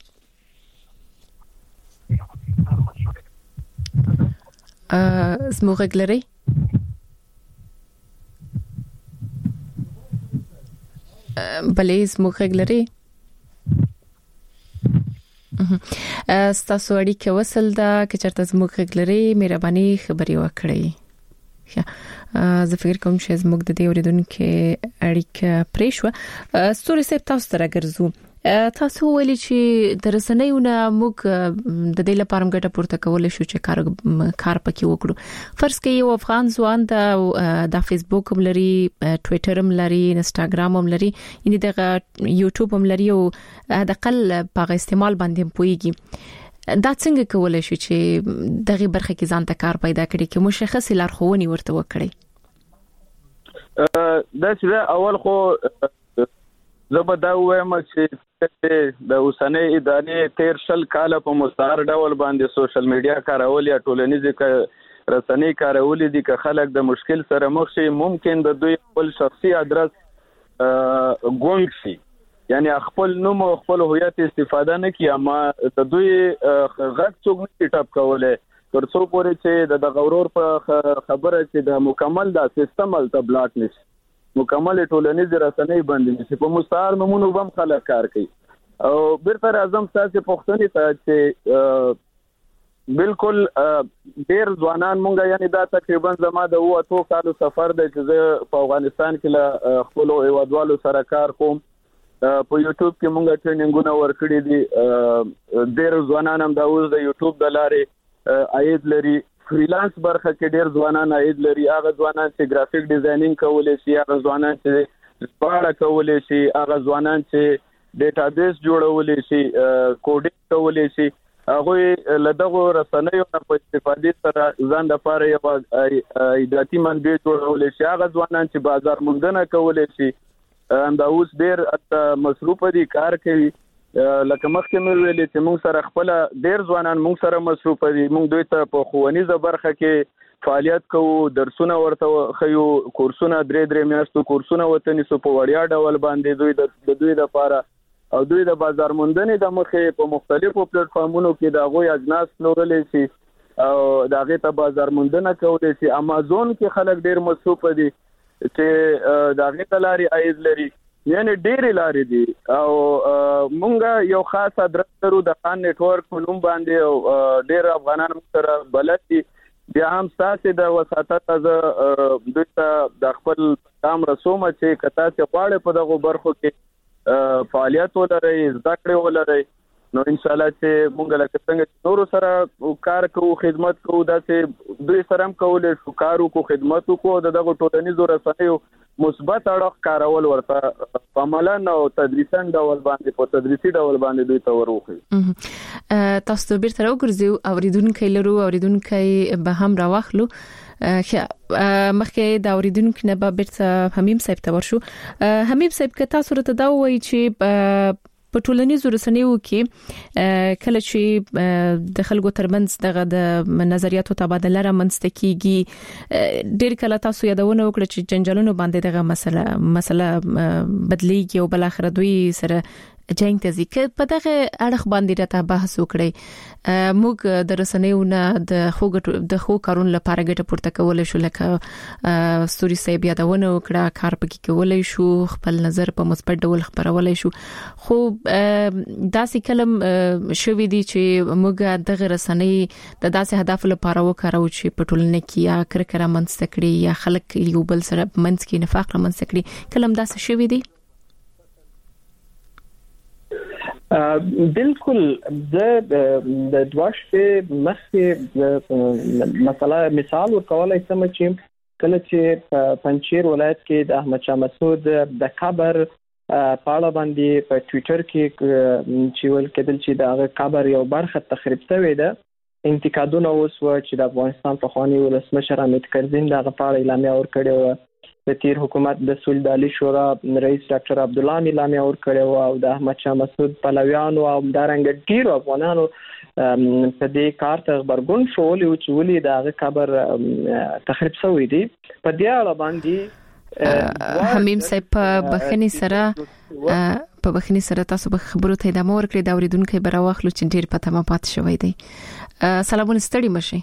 زموږ غلري بلې زموږ غلري ستاسو اړیکه وصل ده چې چرته زموږ غلري مهرباني خبري وکړئ زه فکر کوم چې زموږ د دې اوریدونکو اړیکه پرې شو ستوري سپ تاسو ته راګرځو تاسو ویلي چې د رسنیو نه موږ د دې لپاره موږ پورته کولای شو چې کار پکې وکړو فرض کړئ یو افغان ځوان د فیسبوک هم لري ټوئیټر هم لري انستګرام هم لري یعنی د یوټیوب هم لري او د قل په استعمال باندې پويږي دا څنګه کولای شو چې دغه برخه کې ځان ته کار پیدا کړي چې مشخص لارښوونې ورته وکړي دا چې اول خو زبدا وایم چې د اوسنۍ ادارې 13 کال په مستعار ډول باندې سوشل میډیا کارول یا ټولنیزې رسنۍ کارول دي که خلک د مشکل سره مخ شي ممکن د دوی خپل شخصي ادرس ګونګ شي یعنی خپل نوم او خپل هویت استفاده نه کیه ما د دوی غږ څوک نه ټاپ کوله ترڅو پورې چې د غورور په خبره چې د مکمل د سیستم ال بلاک نشي مکمل ټولنیز رسنۍ باندې چې په مستعار نمونه وبم خلک کار کوي او بیرته اعظم تاسو پښتني ته چې بالکل ډیر ځوانان مونږ یعنی دا تقریبا زما د 2 کالو سفر دی چې په افغانستان کې له خپل هیوادوالو سره کار کوم په یوټیوب کې مونږ ټریننګونه ورکړي دي ډیر ځوانان هم دا اوس د یوټیوب د لارې عاید لري فریلانس برخه کې ډیر ځوانان عاید لري هغه ځوانان چې گرافیک ډیزاینینګ کولای شي هغه ځوانان چې ژباړه کولای شي هغه ځوانان چې ډیټابیس جوړولای شي کوډینګ کولای شي هغه لدغه رسنیو په استفادې سره ځان د لپاره یو ایداتي منبع جوړولای شي هغه ځوانان چې بازار موندنه کولای شي دا اوس ډیر مصروف دي کار کوي لکه مخکې مې ویلې چې موږ سره خپل ډیر ځوانان موږ سره مصروف دي موږ دوی ته په ښوونیزه برخه کې فعالیت کوو درسونه ورته خيو کورسونه درې میاشتو کورسونه وطني سو په وړیا ډول باندې دوی د لپاره او دوی د بازار موندنې د مخې په مختلفو پلیټ فارمونو کې د غوي اجناس پلورل شي او دغه ته بازار موندنه کولای شي امازون کې خلک ډیر مصروف دي چې دغه تلاري ایز لري یعنی ډیر لاري دي او مونږه یو خاص ادرس درو د خان نتورک په نوم باندې او ډیر افغانان سره بلد دي بیا هم تاسو د وساتت از دته د خپل کام رسومه چې کتا چې غواړي په دغه برخو کې فعالیت ولري زده کړې ولري نو ان شاء الله چې مونږ لکه څنګه نور سره کار کوو خدمت کوو دا چې دوی سره هم کولای شو کارو کو خدمت کو دغه ټولنیزو رسنیو مثبت اړه کارول ورته عملاً او تدریساً ډول باندې په تدریسي ډول باندې دوی ته وروخي تاسو به تر وګرځو اوریدونکو لرو اوریدونکو به هم راوخلو مخکې دا اوریدونکو نه به بیرته حمیم صاحب ته ورشو حمیم صاحب که تاسو ته دا وایي چې په ټولنیزو رسنیو کې کله چې د خلکو ترمنځ دغه د نظریاتو تبادله رامنځته کیږي ډېر کله تاسو یادونه وکړه چې جنجالونو باندې دغه مسله بدلیږي او بل اخر دوی سره جنگ ته ځکه په دغه اړه باندې راته بحث وکړي موږ د رسنیو نه د خو کارون لپاره ګټه پورته کولای شو لکه ستوري صاحب یادونه وکړه کار پکې کولای شو خپل نظر په مثبت ډول خبرولای شو خو داسې کلم شوې دي چې موږ دغه رسنۍ د داسې هدف لپاره وکړو چې په ټولنه کې یا کرکره منځ کړي یا خلک یو بل سره منځ کې نفاق منځ کړي کلم داسې شوې دي بالکل د دواشته مخکې مثلا مثال ورکولای سم چې کله چې پنځیر ولایت کې د احمد شاه مسعود د قبر پاړه باندې په ټوئیټر کې چې ول کېدل چې د قبر یو برخه تخریب شوې ده انتقادونه اوس و چې د افغانستان په خواني ولسمشر حامد کرزین د پاړه اعلامیه ورکړې و د تیر حکومت د سولدالي شورا رئیس ډاکټر عبد الله اعلامیه ورکړې او د احمد شاه مسعود پلویانو او دارنګ ډیرو افغانانو په دې کار ته خبرګون شول چې ولې د قبر تخریب شوی دی په دې اړه باندې حمیم صاحب په بخنی سره تاسو به خبرو ته ادامه ورکړئ دا اوریدونکو به راوخلو چې ډیر پته ما پات شوی دی سلامونه ستړي مشي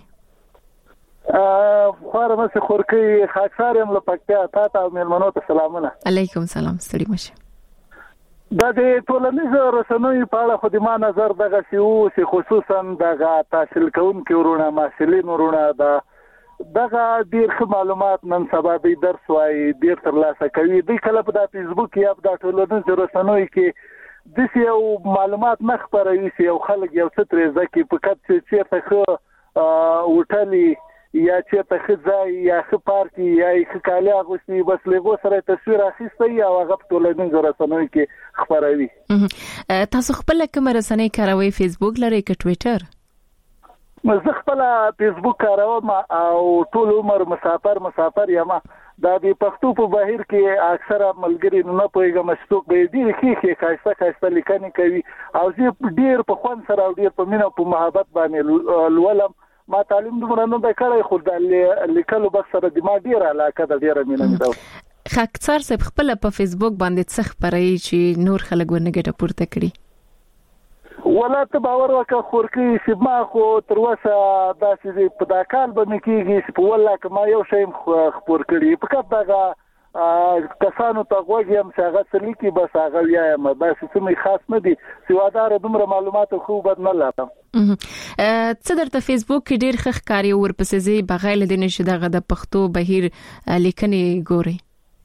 خواره مې خورکی خاکسار هم لپاره تاسو او مېلمنو ته سلامونه علیکم سلام ستړي مشي دا د ټولنیزو رسنیو په اړه خو د ما نظر دغه چې خصوصا دغه تحصیل کوونکو ورونه محصلین ورونه دغه ډیر ښه معلومات نن سبا به درس وایي ډیر ترلاسه کوي د کله په د فیسبوک یا په ټولنیزو رسنیو کې د یو معلومات نه خبروي چې یو خلک یو څه ترې ځکه په کټ چې څه وټالي یا چې ته خځای یا خپارتي یا خکالي اغوستي بس لغو سره تصویر اخیسته یا هغه په ټولنیزو رسنیو کې خبروي تاسو خپل کوم رسنۍ کاروي فیسبوک لري که ټوئیټر زه خپل فیسبوک کاروم او ټول عمر مسافر یم دا د پښتو په بهیر کې اکثره ملګری نه پوهیږم چې به دې کې خاصه لیکنې کوي او زه ډیر په خوان سره ډیر په مینا په محبت باندې لولم ما تعلیم دومره نه د کړای خو د لیکلو بس سره د ما ډیر علاقه د ډیر مینه مې دا خاکسار صاحب خپل په فیسبوک باندې څه خبري چې نور خلک ورنګټه پورته کړي ولا ته باور وکړه خورکی چې ما خو تر اوسه داسې په دا کال باندې کېږي چې په ولا کما یو شی خبر کړي په کټ دغه کسانو ته غوږیم چې هغه څه لیکي بس هغه وایم بس څه خاص نه دي سوادار دومره معلومات خو بد نه لرم څه درته فیسبوک کې ډیر ښه کاری ورپسې زی بغیر د نشه دغه د پښتو بهیر لیکنې ګوري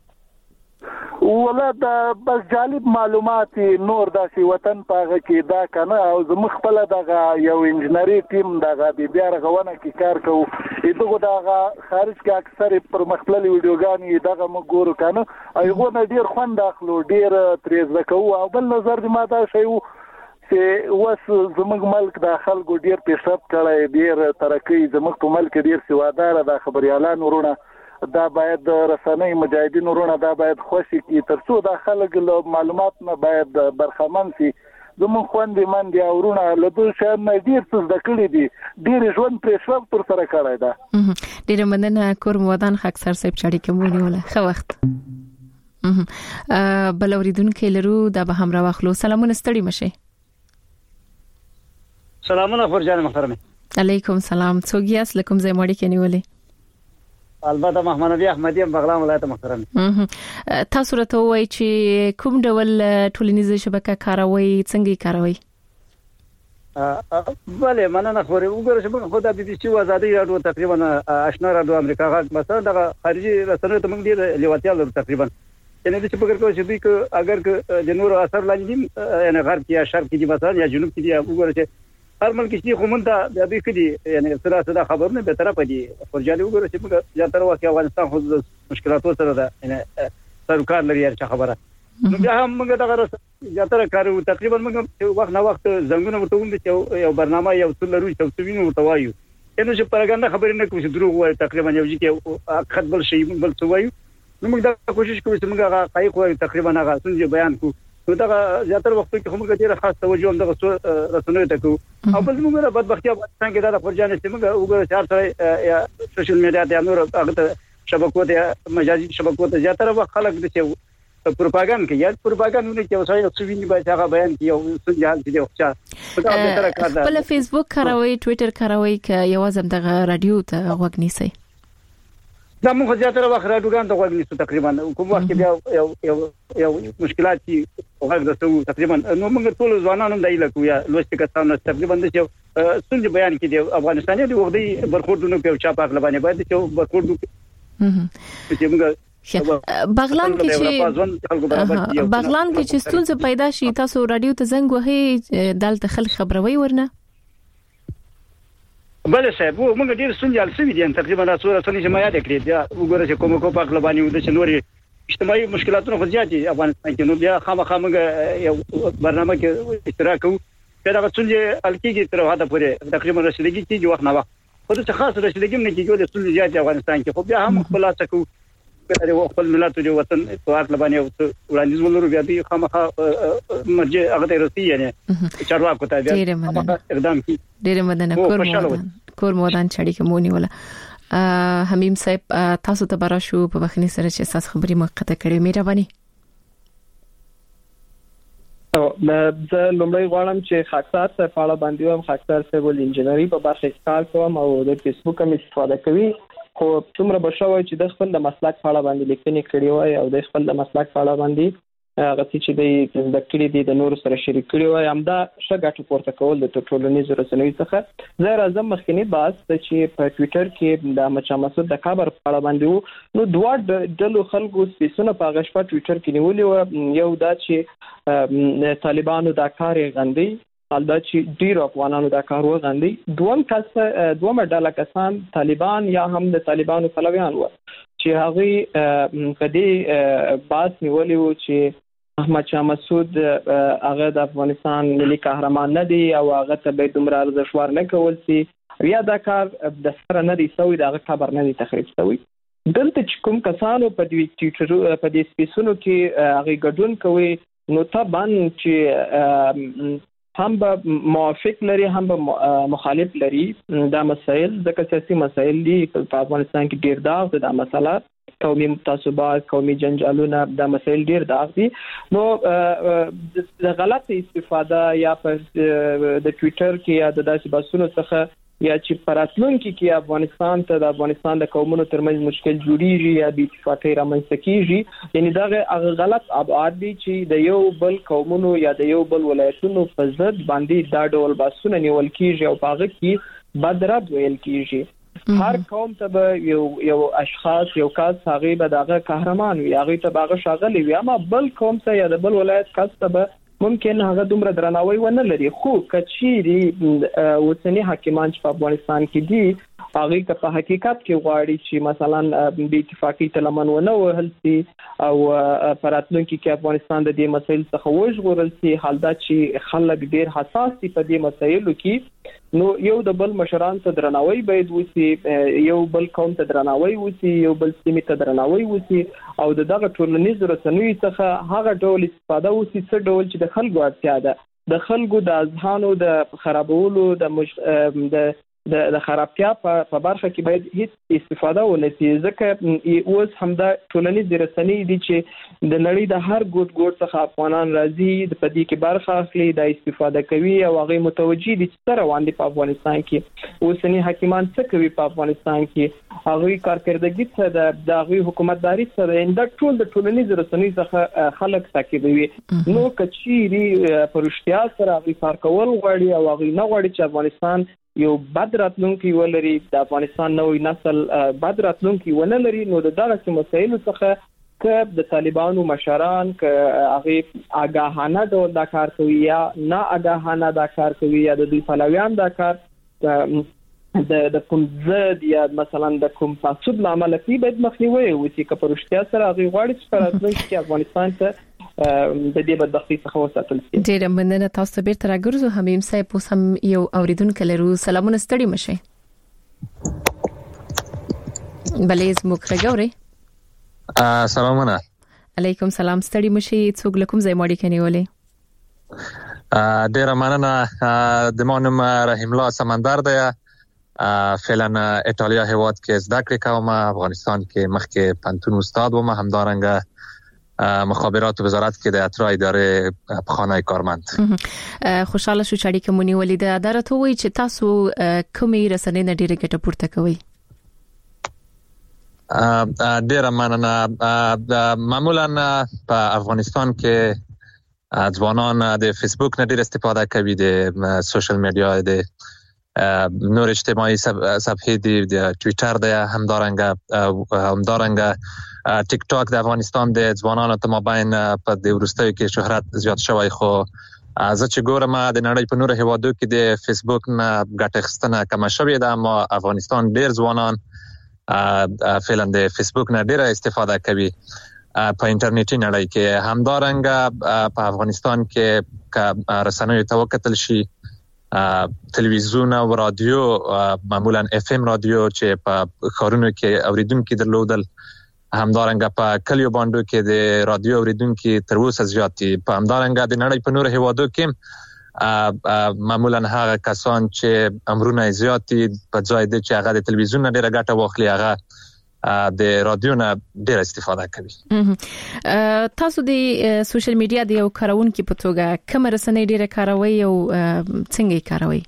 ولا دا بس جالب معلومات نور داسې وطن پاغه کې دا کنه او زموږ خپل دغه یو انجنیری ټیم دغه بیا رغونه کې کار کوو دغه دغه خارج کې اکثر پر مخبلي ویډیوګانی دغه موږ ګورو کنه ایغه نه ډیر خوند اخلو ډیر تریز کوو او بل نظر دی ما دا شی چې وس زموږ ملک د خلکو ډیر پیشرفت کړی ډیر ترقی زموږ په ملک ډیر سوادار د خبريالان ورونه دا باید رسنۍ مجاهدین ورونه دا باید خوشي کی ترڅو دا خلک له معلومات نه باید برخمن شي. زمون خوندې منډي ورونه له دوی شان ډیر څه د کړي دي ډیر ژوند پر شوب پر سره کړای دا. ډیر مننه کور مودان خاکسر صاحب چړې کې مونږ خو وخت بل اوریدونکو لرو دا به هم راوخلو. سلامونه ستړي مشه. سلامونه فرجان محترم. علیکم سلام. څوک یاست لکم زې مړی کې نیولې؟ البته محمد نبی احمدی بغلان ولایت محترم. تاسو راته وایي چې کوم ډول ټولنیزه شبکه کاروي څنګه کاروي؟ بله مننه خوري وګوره چې موږ خو د بي بي سي آزادي راډیو تقریبا آشنا راډیو امریکا غږ مثلا د خارجي رسنیو ته موږ ډیر لیواتیا لرو تقریبا. یعنی د څه فکر کوم چې دوی اگر د نور اثر لاندې دي یعنی غرب کې یا شرق کې دي مثلا یا جنوب کې دي وګوره چې هر ملک چې خو مونږ ته د دې کدي یعنی سره خبرونه به طرف دي فرجالي وګوره چې موږ زیاتره وخت افغانستان خو د مشکلاتو سره ده یعنی سرکار لري هر څه خبره نو بیا هم موږ دغه زیاتره کارو تقریبا موږ وخت نه وخت زنګونه ورته چې یو برنامه یو څه لرو چې وینو توایو یعنی چې پرګنده خبرې نه کوي چې دروغ وایي تقریبا یو چې خط بل شي بل څه وایو نو موږ دا کوشش کوو چې موږ هغه حقایق وایو تقریبا هغه څنګه بیان کوو. نو دا زیاتره وخت کې موږ ډیره خاص توجه هم دغه رسنیو ته کوو او بل موږ د بدبختي افغانستان کې دا فرجانه چې موږ وګورو چې هر ځای یا سوشل میډیا ته نور هغه شبکو ته مجازي شبکو ته زیاتره وخت خلک د چې پروپاګاندا کوي یا پروپاګاندا کې اوسای څه ویني به هغه بیان کوي او څنګه حال دي وخت دا به تر کار ده. بل فیسبوک کاروي ټوئیټر کاروي ک یوازم دغه رادیو ته وګ نیسي. دا موږ زیاتره وخت راډیوګان ته وګ نیسو تقریبا کوم وخت بیا یو مشکلات چې وګ دسو تقریبا نو موږ ټول ځوانانو دای لکو یا لوست کسانو تقریبا د څنګه بیان کړي افغانستان دی وګړي برخوردونو په چا پاک لبانه باید چې برخوردو چې موږ بغلان کې چې ستونزه پیدا شي تاسو رادیو ته زنګ وهي دلته خلک خبروي ورنه؟ بله صاحب موږ ډیر سنجال سوي دي تقریبا تاسو سره چې ما یاد کړی دا وګوره چې کوم پاک لبانه ود چې نوري اجتماعي مشکلاتونه خو زیاتې افغانستان کې نو بیا خامخا موږ یو برنامه کې اشتراک کوو چې دا څنګه الکیږي تر هغه پورې تقریبا رسیدګي کیږي وخت نه وخت خو د خاص رسیدګي نه کیږي د څنګه زیات افغانستان کې خو بیا هم خلاص کوو په خپل ملت او وطن توار لبانه او وړاندیز ولرو بیا دي خامخا مرجع هغه ته رسي یعنی چارواکو ته بیا اقدام کی. ډیر مدنه کور مودان چړي کې مونی ولا حمیم صاحب تاسو ته برا شو په وخت سره چې اساس خبري موقته کړې مهرباني. او زه لومړی غواړم چې خاکسار صاحب په اړه باندې هم خاکسار صاحب ول انجینری په برخه کې کار کوم او د فیسبوک هم استفاده کوي خو څومره بشوي چې د خپل د مسلک په اړه باندې لیکنې کړې وای او د خپل د مسلک په اړه باندې هغه چې د ذکر دي د نور سره شریک کړي وای همدا شګه پورته کول د ټولنیزو رسنیو څخه زه راځم مخکنی باس چې په ټوئیټر کې د مچا مسعود د خبر په اړه باندې نو دوه ډلو خلکو سپیسونه په غشپه ټوئیټر کې نیولې یو دا چې طالبانو دا کار غندي دا چې ډیر افغانانو دا کار وغندي دوه ډله کسان طالبان یا هم د طالبانو پلویان و چې هغه په دې باس نیولې و چې احمد شاه مسعود هغه د افغانستان ملي قهرمان نه دی او هغه ته به دومره ارزښت ورنه کول سي یا دا کار د سره نه دی سوی دا خبر نه دی تخریب سوی. دلته چې کوم کسانو په دې ټوئیټر په دې سپیسونو کې هغه ګډون کوي نو طبعا چې هم به موافق لري هم به مخالف لري دا مسائل د سیاسي مسائل دي په افغانستان کې ډیر داغ دا مسله قومي تعصبات قومي جنجالونه دا مسائل ډیر داغ دي نو د غلط استفاده یا په د ټوئیټر کې یا د داسې باسونو څخه یا چې پراتلونکو کې افغانستان ته د افغانستان د قومونو ترمنځ مشکل جوړیږي یا د اتفاقي رامنځته کیږي یعنی دا غلط ابعاد دي چې د یو بل قومونو یا د یو بل ولایتونو په ضد باندې دا ډول باسونه نیول کیږي او هغه کې بدرد ویل کیږي هر قوم ته یو اشخاص یو کس هغه به دغه قهرمان وي هغه ته هغه شاغلی وي اما بل قوم ته یا د بل ولایت کس ته ممکن هغه دومره درناوی ونه لري خو کچيري اوسنی حاکمان چې په افغانستان کې دي هغه که په حقیقت کې غواړي چې مثلا د اتفاقی تلمن ونه وهل سي او پراتلونکو کې افغانستان د دې مسایل څخه وژغورل سي، حال دا چې خلک ډیر حساس دي په دې مسایلو کې، نو یو د بل مشران ته درناوی باید وسی، یو بل قوم ته درناوی وسی، یو بل سیمه ته درناوی وسی، او دغه ټولنیز رسنیو څخه هغه ډول استفاده وسی څه ډول چې د خلکو اړتیا ده، د خلکو د اذهانو د خرابولو د خرابتیا په برخه کې باید هیڅ استفاده ونه شي، ځکه اوس همدا ټولنیز رسنۍ دي چې د نړۍ د هر ګوټ څخه افغانان راځي د پدې کې برخه اخلي، د استفاده کوي او هغه متوجي دي چې سره روان دي په افغانستان کې اوسنی حکیمان څه کوي په افغانستان کې، هغه کارکردګي څه د هغه حکومتداري څه د ټول د ټولنیز رسنۍ څخه خلک تعقیبوي، نو کچيري پرشتیا سره هغه کار کول غواړي او هغه نه غواړي چې افغانستان یو بد راتلونکي ولري، د افغانستان نوې نسل بد راتلونکي ونه لري، نو دغه مسایلو څخه که د طالبانو مشران که هغه آگاهانه ډول دا کار کوي یا نه آگاهانه دا کار کوي یا د دوی پلویان دا کار د کوم ضد یا مثلا د کوم تعصب لامل کې باید مخنیوي وشي، که پرشتیا سره هغه غواړي چې راتلونکي کې افغانستان ته د دې بدبختي څخه وساتل شي. ډېر مننه تاسو ته بیرته راګرځو. حمیم صاحب اوس هم یو اوریدونکو لرو. سلامونه ستړي مشه. بلې زموږ راګوري. سلامونه. علیکم سلام. ستړي مشه. څوک لکم زې ماډي کنيولې. ډېر مننه. د مانم رحیم الله سمندر دی. فعلا ایتالیا هیواد کې زده کړې کوم، افغانستان کې مخکې پنتون استاد وم، همدارنګه مخابرات وزارت کې د اترا اداره خانه کارمند. خوشاله شو چې اړیکه مونږ ولیده. اداره وی چې تاسو کومې رسنۍ نه ډیره ګټه پورته کوي؟ ډیره مننه. معمولا په افغانستان کې ځوانان د فیسبوک نه ډیر استفاده کوي، د سوشل میډیا، د نور اجتماعي صفحې دي، د ټوئیټر دی، همدارنګه ټیک ټاک د افغانستان د ځوانانو ته مابین په د وروستیو کې شهرت زیات شوی، خو زه چې ګورم د نړۍ په نورو هیوادو کې د فیسبوک نه ګټه اخیستنه کمه شوې ده، اما افغانستان ډیر ځوانان فعلا د فیسبوک نه ډیره استفاده کوي په انټرنیټي نړۍ کې. همدارنګه په افغانستان کې رسنیو ته وکتل شي، تلویزیون او رادیو، معمولا اف ام رادیو چې په ښارونو کې اوریدونکو درلودل، همدارنګه په کلیو باندې کې د رادیو اوریدونکو تر اوسه زیات دي. په همدارنګه د نړۍ په نورو هیوادو کې معمولا هغه کسان چې امرونه زیات دي په ځای د چې هغه د تلویزیون نه ډیره ګټه واخلي، هغه د رادیو نه ډیر استفاده کوي. تاسو د سوشل میډیا د یو کارونکو په توګه کوم رسنۍ ډیره کاروي او څنګه یې کاروي؟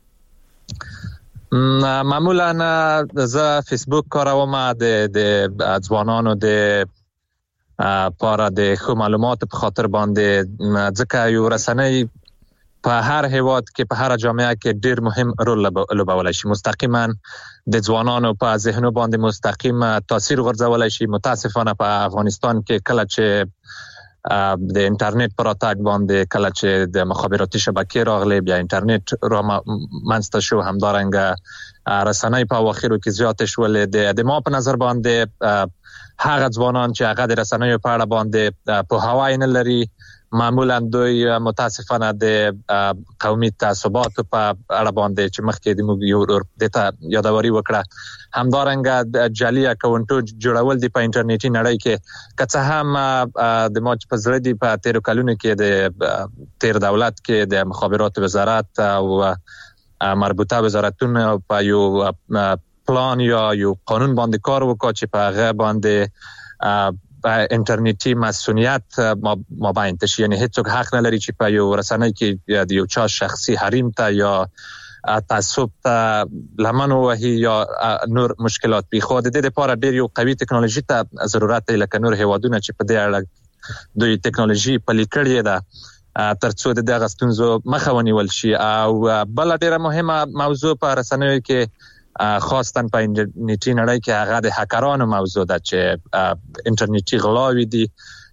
معمولا زه فیسبوک کاروم د ځوانانو د پاره د خو معلومات په خاطر باندې، ځکه یو رسنۍ په هر هیواد کې په هر جامعه کې ډیر مهم رول لوبولای شي، مستقیما د ځوانانو په ذهنو باندې مستقیم تاثیر غورځولای شي. متاسفانه په افغانستان کې کله چې د انټرنیټ پر راتګ باندې، کله چې د مخابراتي شبکې راغلي، بیا انټرنیټ را منځته شو، همدارنګه رسنۍ په اواخرو کې زیات شول. د ما په نظر باندې هغه ځوانان چې هغه د رسنیو په اړه باندې په هوای نه لري، معمولا دوی متاسفانه د قومي تعصبات په اړه باندې چې مخکې د موږ یو دته یادوري وکړه، همدارنګه جعلي اکاونټو جوړول دي په انټرنیټي نړۍ کې، که څه هم د موږ په زړه دي په تیر کلونو کې د تیر دولت کې د مخابرات وزارت او مربوطه وزارتونه په یو پلان یا یو قانون باندې کار وکړ چې په هغه باندې انټرنیټي مسؤلیت مابین تشي، یعنی هیڅوک حق نه لري چې په یو رسنۍ کې د یو چا شخصي حریم ته یا تعصب ته لمن وهي یا نور مشکلات پیښ. د دې لپاره ډېر یو قوي ټکنالوژي ته ضرورت دی، لکه نور هیوادونه چې په دې اړه دوی ټکنالوژي پلي کړې ده ترڅو د دغه ستونزو مخه ونیول شي. او بل ډېره مهمه موضوع په رسنیو کې خاصتاً په انټرنیټي نړۍ کې هغه د هکرانو موضوع ده چې انټرنیټي غلاوي دي،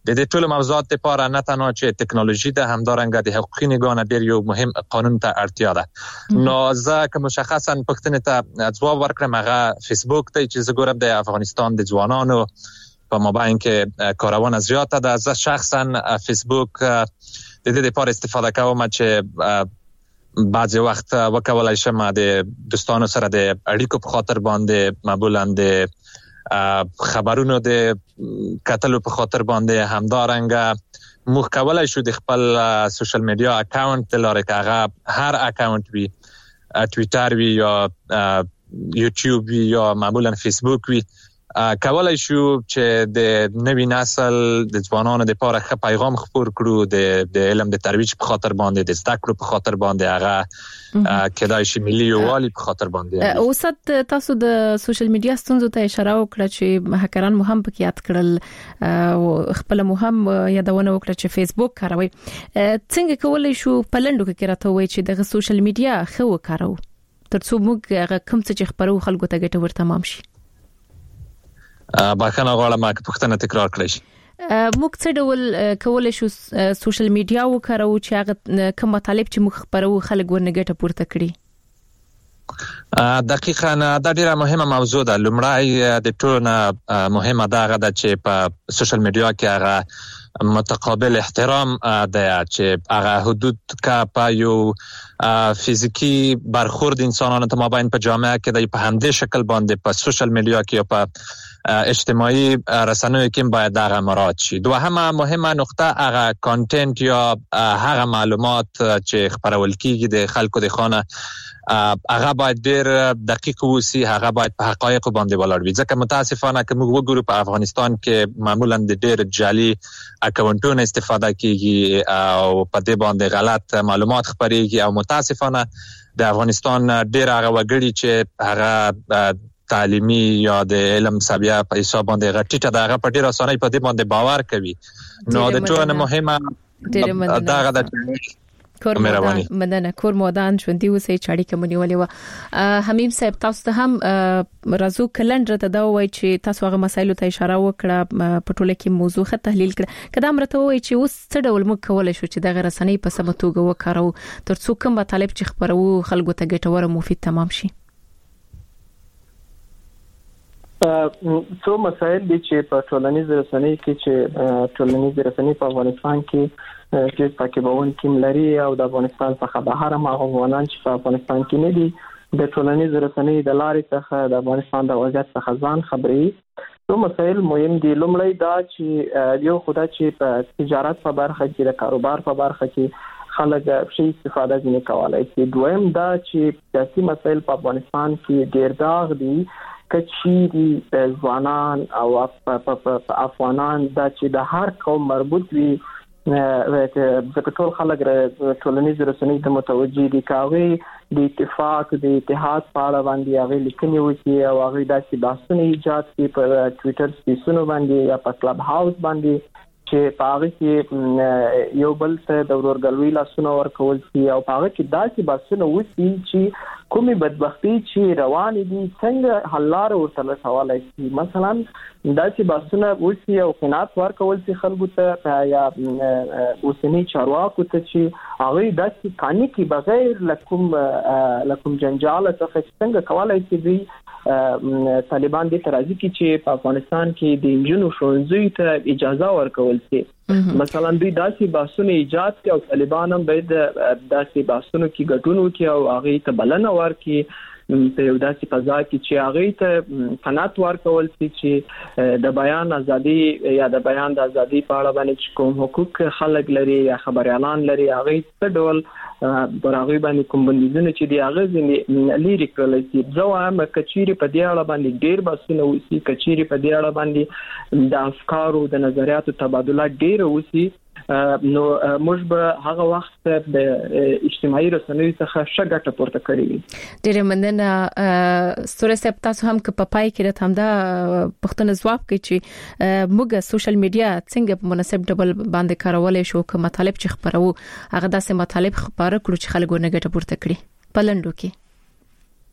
د دې ټول موضوعات لپاره نه تنها چې ټکنالوژي ده همدارنګه د حقوقي نگاه ډیر یو مهم قانون ته اړتیا ده. نو زه که مشخصا پښتنې ته ځواب ورکړم هغه فیسبوک ته چې زه ګورم د افغانستان د ځوانانو په مابین کې کارونه زیاته ده. زه شخصا فیسبوک د دې لپاره استفاده کوم چې بعضی وخت وکولای شم د دوستانو سره د اړیکو په خاطر باندې معمولا د خبرونو د کتلو په خاطر باندې همدارنګه موږ کولای شو د خپل سوشل میډیا اکاونټ لاره کاغه هر اکاونټ وي ټویټر وي یا یوټیوب وي یا معمولا فیسبوک وي کولای شو چې د نوی نسل د ځوانانو لپاره ښه پیغام خپور کړو د علم د ترویج په خاطر باندې د زده کړو په خاطر باندې هغه کېدای شي ملي یووالي په خاطر باندې. اوس تاسو د سوشل میډیا ستونزو ته اشاره وکړه چې هکران مهم پکې یاد کړل او خپل مهم یادونه وکړه چې فیسبوک کاروي. څنګه کولای شو په لندو کې راته وایي چې د سوشل میډیا خو وکړو ترڅو موږ هغه کوم څه چې خبرو خلکو ته ګټور تمام شي؟ باخنه غواړم چې پښتنه تکرار کړئ شي. موږ څه ډول کولای شو سوشل میډیا وکړو چې هغه کوم مطالب چې موږ خبرو خلک ورنګټه پورته کړي؟ دقیقاً دا ډیره مهمه موضوع ده. لومړی د ټولو مهمه ده چې په سوشل میډیا کې هغه متقابل احترام ده چې هغه حدود کا په یو فزیکی برخورد انسانانو ته مابین په جامعه کې د په همدې شکل باندې په سوشل میډیا کې او په اجتماعي رسنیو کې باید دغه مراعات شي. دوهمه مهمه نقطه هغه کانټنټ یا هغه معلومات چې خبرول کیږي د خلکو د خانه هغه باید ډیر دقیق وسی، هغه باید په حقایق باندې ولاړ وي. ځکه متاسفانه که موږ وګورو په افغانستان کې معمولا د ډیر جعلي اکاونټونو استفاده کیږي او په دې باندې غلط معلومات خپريږي او متاسفانه د افغانستان ډیر هغه وګړي چې هغه تعلیمي یا د علم سویه په حساب باندې غټیټه دغه په ډیر اسانۍ په دې باندې باور کوي. نو د ټولنه مهمه دغه د کور مودان ژوندۍ اوسې چاړي کومنی ولې و. حمیم صاحب تاسو ته هم رازو کلندر ته دا وایي چې تاسو هغه مسایلو ته اشاره وکړه په ټوله کې موضوع ښه تحلیل کړه. کله مرته وایي چې اوس څه ډول موږ کولای شو چې دغه رسنۍ په سمه توګه وکړو ترڅو کوم مطالب چې خبرو خلکو ته ګټور او مفید تمام شي؟ څو مسایل دي چې په ټولنیز رسنۍ کې چې ټولنیز رسنۍ په افغانستان کې چې پاکبون کې لري او د افغانستان څخه بهر هم افغانان چې په افغانستان کې نه دي د ټولنیز رسنۍ د لارې څخه د افغانستان د وضعیت څخه ځان خبري. څو مسایل مهم دي. لومړی دا چې یو خدای چې په تجارت په برخه کې د کاروبار په برخه کې خلک شي استفاده ځنی کولای شي. دویم دا چې سیاسي مسایل په افغانستان کې ډیر داغ دي کچېری ځوانان او افغانان دا چې د هر قوم مربوط وي ځکه ټول خلک ټولنیز رسنۍ ته متوجي دي کاوي د اتفاق د اتحاد په اړه باندې هغه لیکنې وکړي او هغه داسې بحثونه ایجاد کړي په ټویټر سپیسونو باندې یا په کلب هاوس باندې چې پاره کې یو بل ته د ورورګلوي لاسونه ورکول شي او پاره کې داسې باسونه وسی چې کومي بدبختی چې روان دي څنګه حل لار ورته لټولای شي. مثلا داسې باسونه وسی او قناعت ورکول شي خلکو ته یا اوسنی چارواکو ته چې هغه داسې قانوني کې بغیر لکم جنجال څخه څنګه کولای شي طالبان دې ترازی کې چې په افغانستان کې د انجنونو ښوونځي ته اجازه ورکول شي. مثلا دوی داسې بحثونه ایجاد کړي او طالبان هم باید داسې بحثونو کې ګډون وکړي او هغه ته بلنه ورکړي په یو داسې فضا کې چې هغه ته قناعت ورکول شي چې د بیان ازادي یا د بیان د ازادي په اړه باندې کوم حقوق خلک لري یا خبريالان لري هغه څه ډول برابرۍ باندې کوم بندیزونه چې دی هغه ځنې لري کړل شي. ځوام کچيري په دې اړه باندې ډېر بحثونه وسی کچيري په دې اړه باندې د افکارو د نظریاتو تبادله ډېر وسی نو موږ به هغه وخت د اجتماعي رسنیو څخه شګټه پورته کړی. ډېر مننه ستوري سپ تاسو هم که په پای کې راته هم دا پښتنه ځواب کوي چې موږ سوشل میډیا څنګه په مناسب ډول باندې کارولای شو که مطالب چې خبرو هغه داسې مطالب خبره کړو چې خلکو نه ګټه پورته کړي په لندو کې.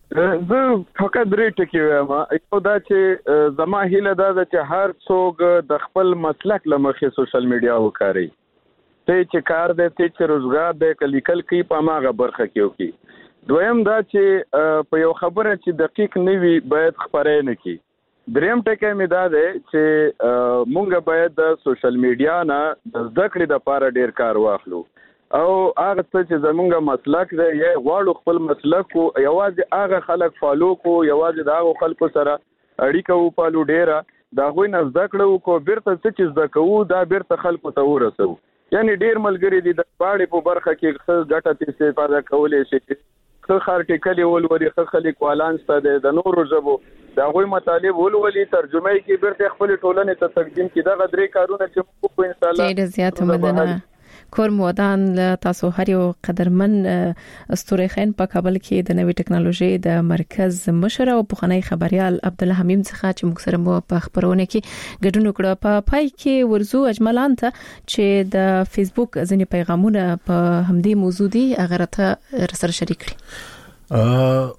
زه فقط درې ټکي وایم. یو دا چې زما هیله دا ده چې هر څوک د خپل مسلک له مخې سوشل میډیا وکاري. ته چې کار دی، ته چې روزګار دی، کلیکل کوي په ماغه برخه کې وکي. دویم دا چې په یو خبره چې دقیق نه وي باید خبرې نه کی. دریم ټکی مې دا دی چې مونږ باید د سوشل میډیا نه د زده کړې لپاره ډیر کار واخلو او هغه څه چې زمونږ مسلک دی یا غواړو خپل مسلک کو یوازې هغه خلک فالو کو، یوازې د هغه خلکو سره اړیکه وپالو ډیره دا غوي نه زده کړو کو بیرته څه چې زده کوو دا بیرته خلکو ته ورسو. یعنی ډیر ملګری دي د باړې په برخه کې څه ګټه تي استفاده کولای شي، څه خار ټکلي ولوري، څه خلک والانس ته د نورو ژبو دا غوي مطالب ولولي ترجمه کې بیرته خپل ټولنې ته تقدیم کړي. دا درې کارونه چې موږ په ان شاء الله ډیر زیات مننه. کورم ودان له تاسو هر یو قدرمن اسطوره خین په کابل کې د نوې ټکنالوژي د مرکز مشر او پخوانی خبريال عبدالله حمیم څخه چې موږ سره مو په خبرونه کې ګډون وکړ. په پای کې ورزو اجملان ته چې د فیسبوک ځینې پیغامونه په همدې موضوع دي هغه راته سره شریک کړي.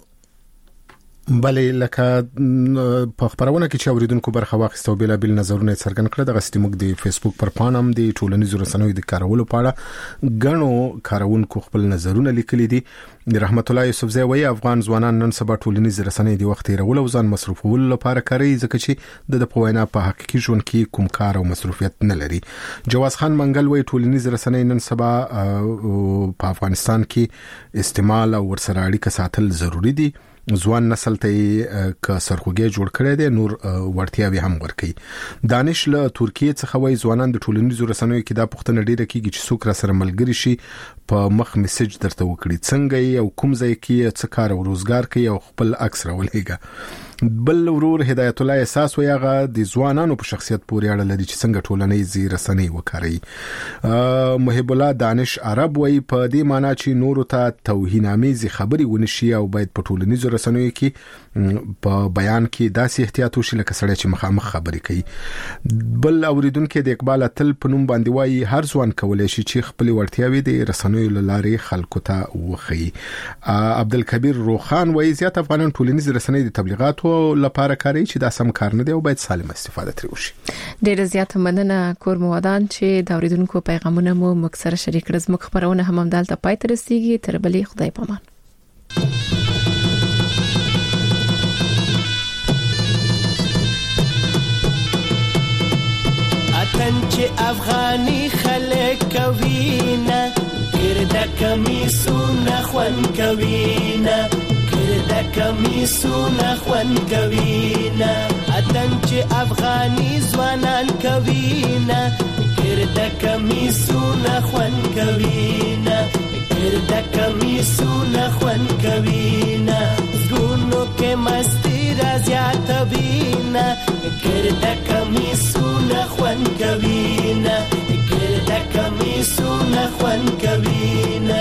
بلې لکه په خبرونه کې چې اوریدونکو برخه واخیسته او بلا بل نظرونه څرګند کړل د غستموږ د فیسبوک پر پانم د ټولنیزو رسنیو د کارولو په اړه غنو کارونکو خپل نظرونه لیکلي دي. رحمت الله یوسفزی وایي افغان ځوانان نن سبا ټولنیز رسنۍ د وخت رول او ځان مصرفول لپاره کوي ځکه چې د پوینا په حقیقي ژوند کې کوم کار او مصروفیت نه لري. جواز خان منګل وایي ټولنیز رسنۍ نن سبا په افغانستان کې استعمال او ورسره اړیکه ساتل ضروری دي. ځوان نسل ته ک سرخوږی جوړ کړی دی، نور ورتیاوي هم ورکي. دانش له ترکیه څخه وایي ځوانان د ټولنیزو رسنیو کې دا پوښتنه ډیره کیږي چې څوک را سره ملګری شي په مخ میسج درته وکړي، څنګه یو کوم ځای کې څه کار او روزګار کوي او خپل عکس راولېږي. بل ورور هدایت الله احساس وایي هغه د ځوانانو په شخصیت پورې اړه لري چې څنګه ټولنیزې رسنۍ وکړي. محب الله دانش عرب وایي په دې معنی چې نور ته توهینامیز خبري ونشي او باید په ټولنیزو رسنیو کې په بیان کې داسې احتیاط وشي لکه سړی چې مخامخ خبري کوي. بل اوریدونکو د اقبال تل په نوم باندې وایي هر ځوان کولای شي چې خپل ورتیاوي د رسنیو لارې خلکو ته وخی. عبدالکبیر روخان وایي زیات افغانان ټولنیز رسنۍ د تبلیغاتو لپاره کوي چې دا سم کار نه دی او باید سالم استفاده ترې وشي. ډېر زیات مننه کور مودان چې د اوریدونکو پیغامونه مو مکسره شریک کړل. زموږ خبرونه هم دلته پای ته رسیدي. تر بلې خدای پامان. اتن چې افغاني خلک کوینا ګردا کمیسونه خوان کوینا ګردا کمیسونه خوان کوینا اتن چې افغاني ځوانان کوینا ګردا کمیسونه خوان کوینا ګردا کمیسونه خوان کوینا ګونو کې مستی راځي تبینا ګردا کمیسونه خوان کوینا ګردا کمیسونه خوان کوینا.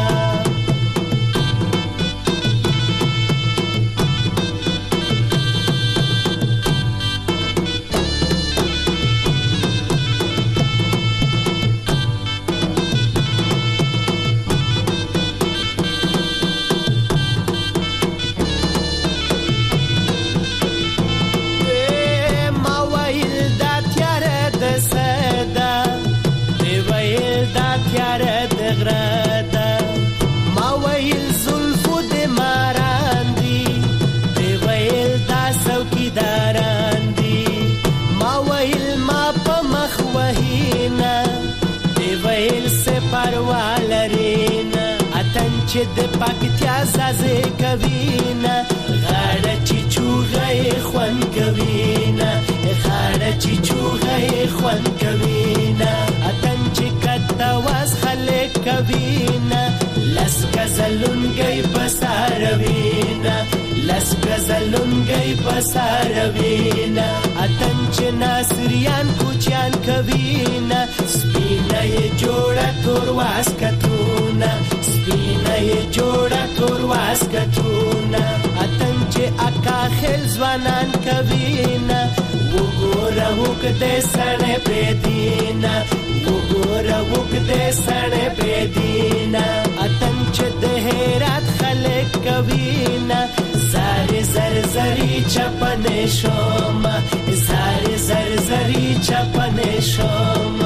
چې د پاکتیا سازه کوینا غاړه چې چوغې خوان کوینا غاړه چې چوغې خوان کوینا اتن چې کته واس خلک کوینا لس غزلونګي بساروینا لس غزلونګي بساروینا اتن چې ناصریان کوچیان کوینا سپینه جوړه تور واس کتونا سپینه جوړه تور واس کتونا اتن چې اکا خل ځوانان کوینا وګوره وکړه سړې پېدینا وګوره وکړه سړې پېدینا اتن چې د هرات خلک کوینا چپنه شوم زری زری زری چپنه شوم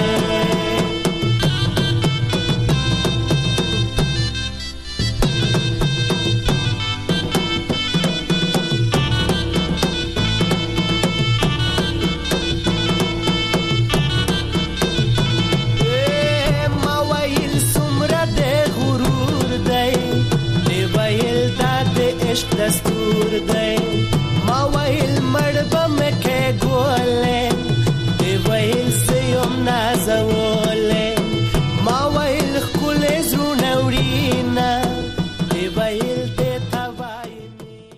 دستور دی ما ویل مړ به مکه ګولې دی ویل سیم نازو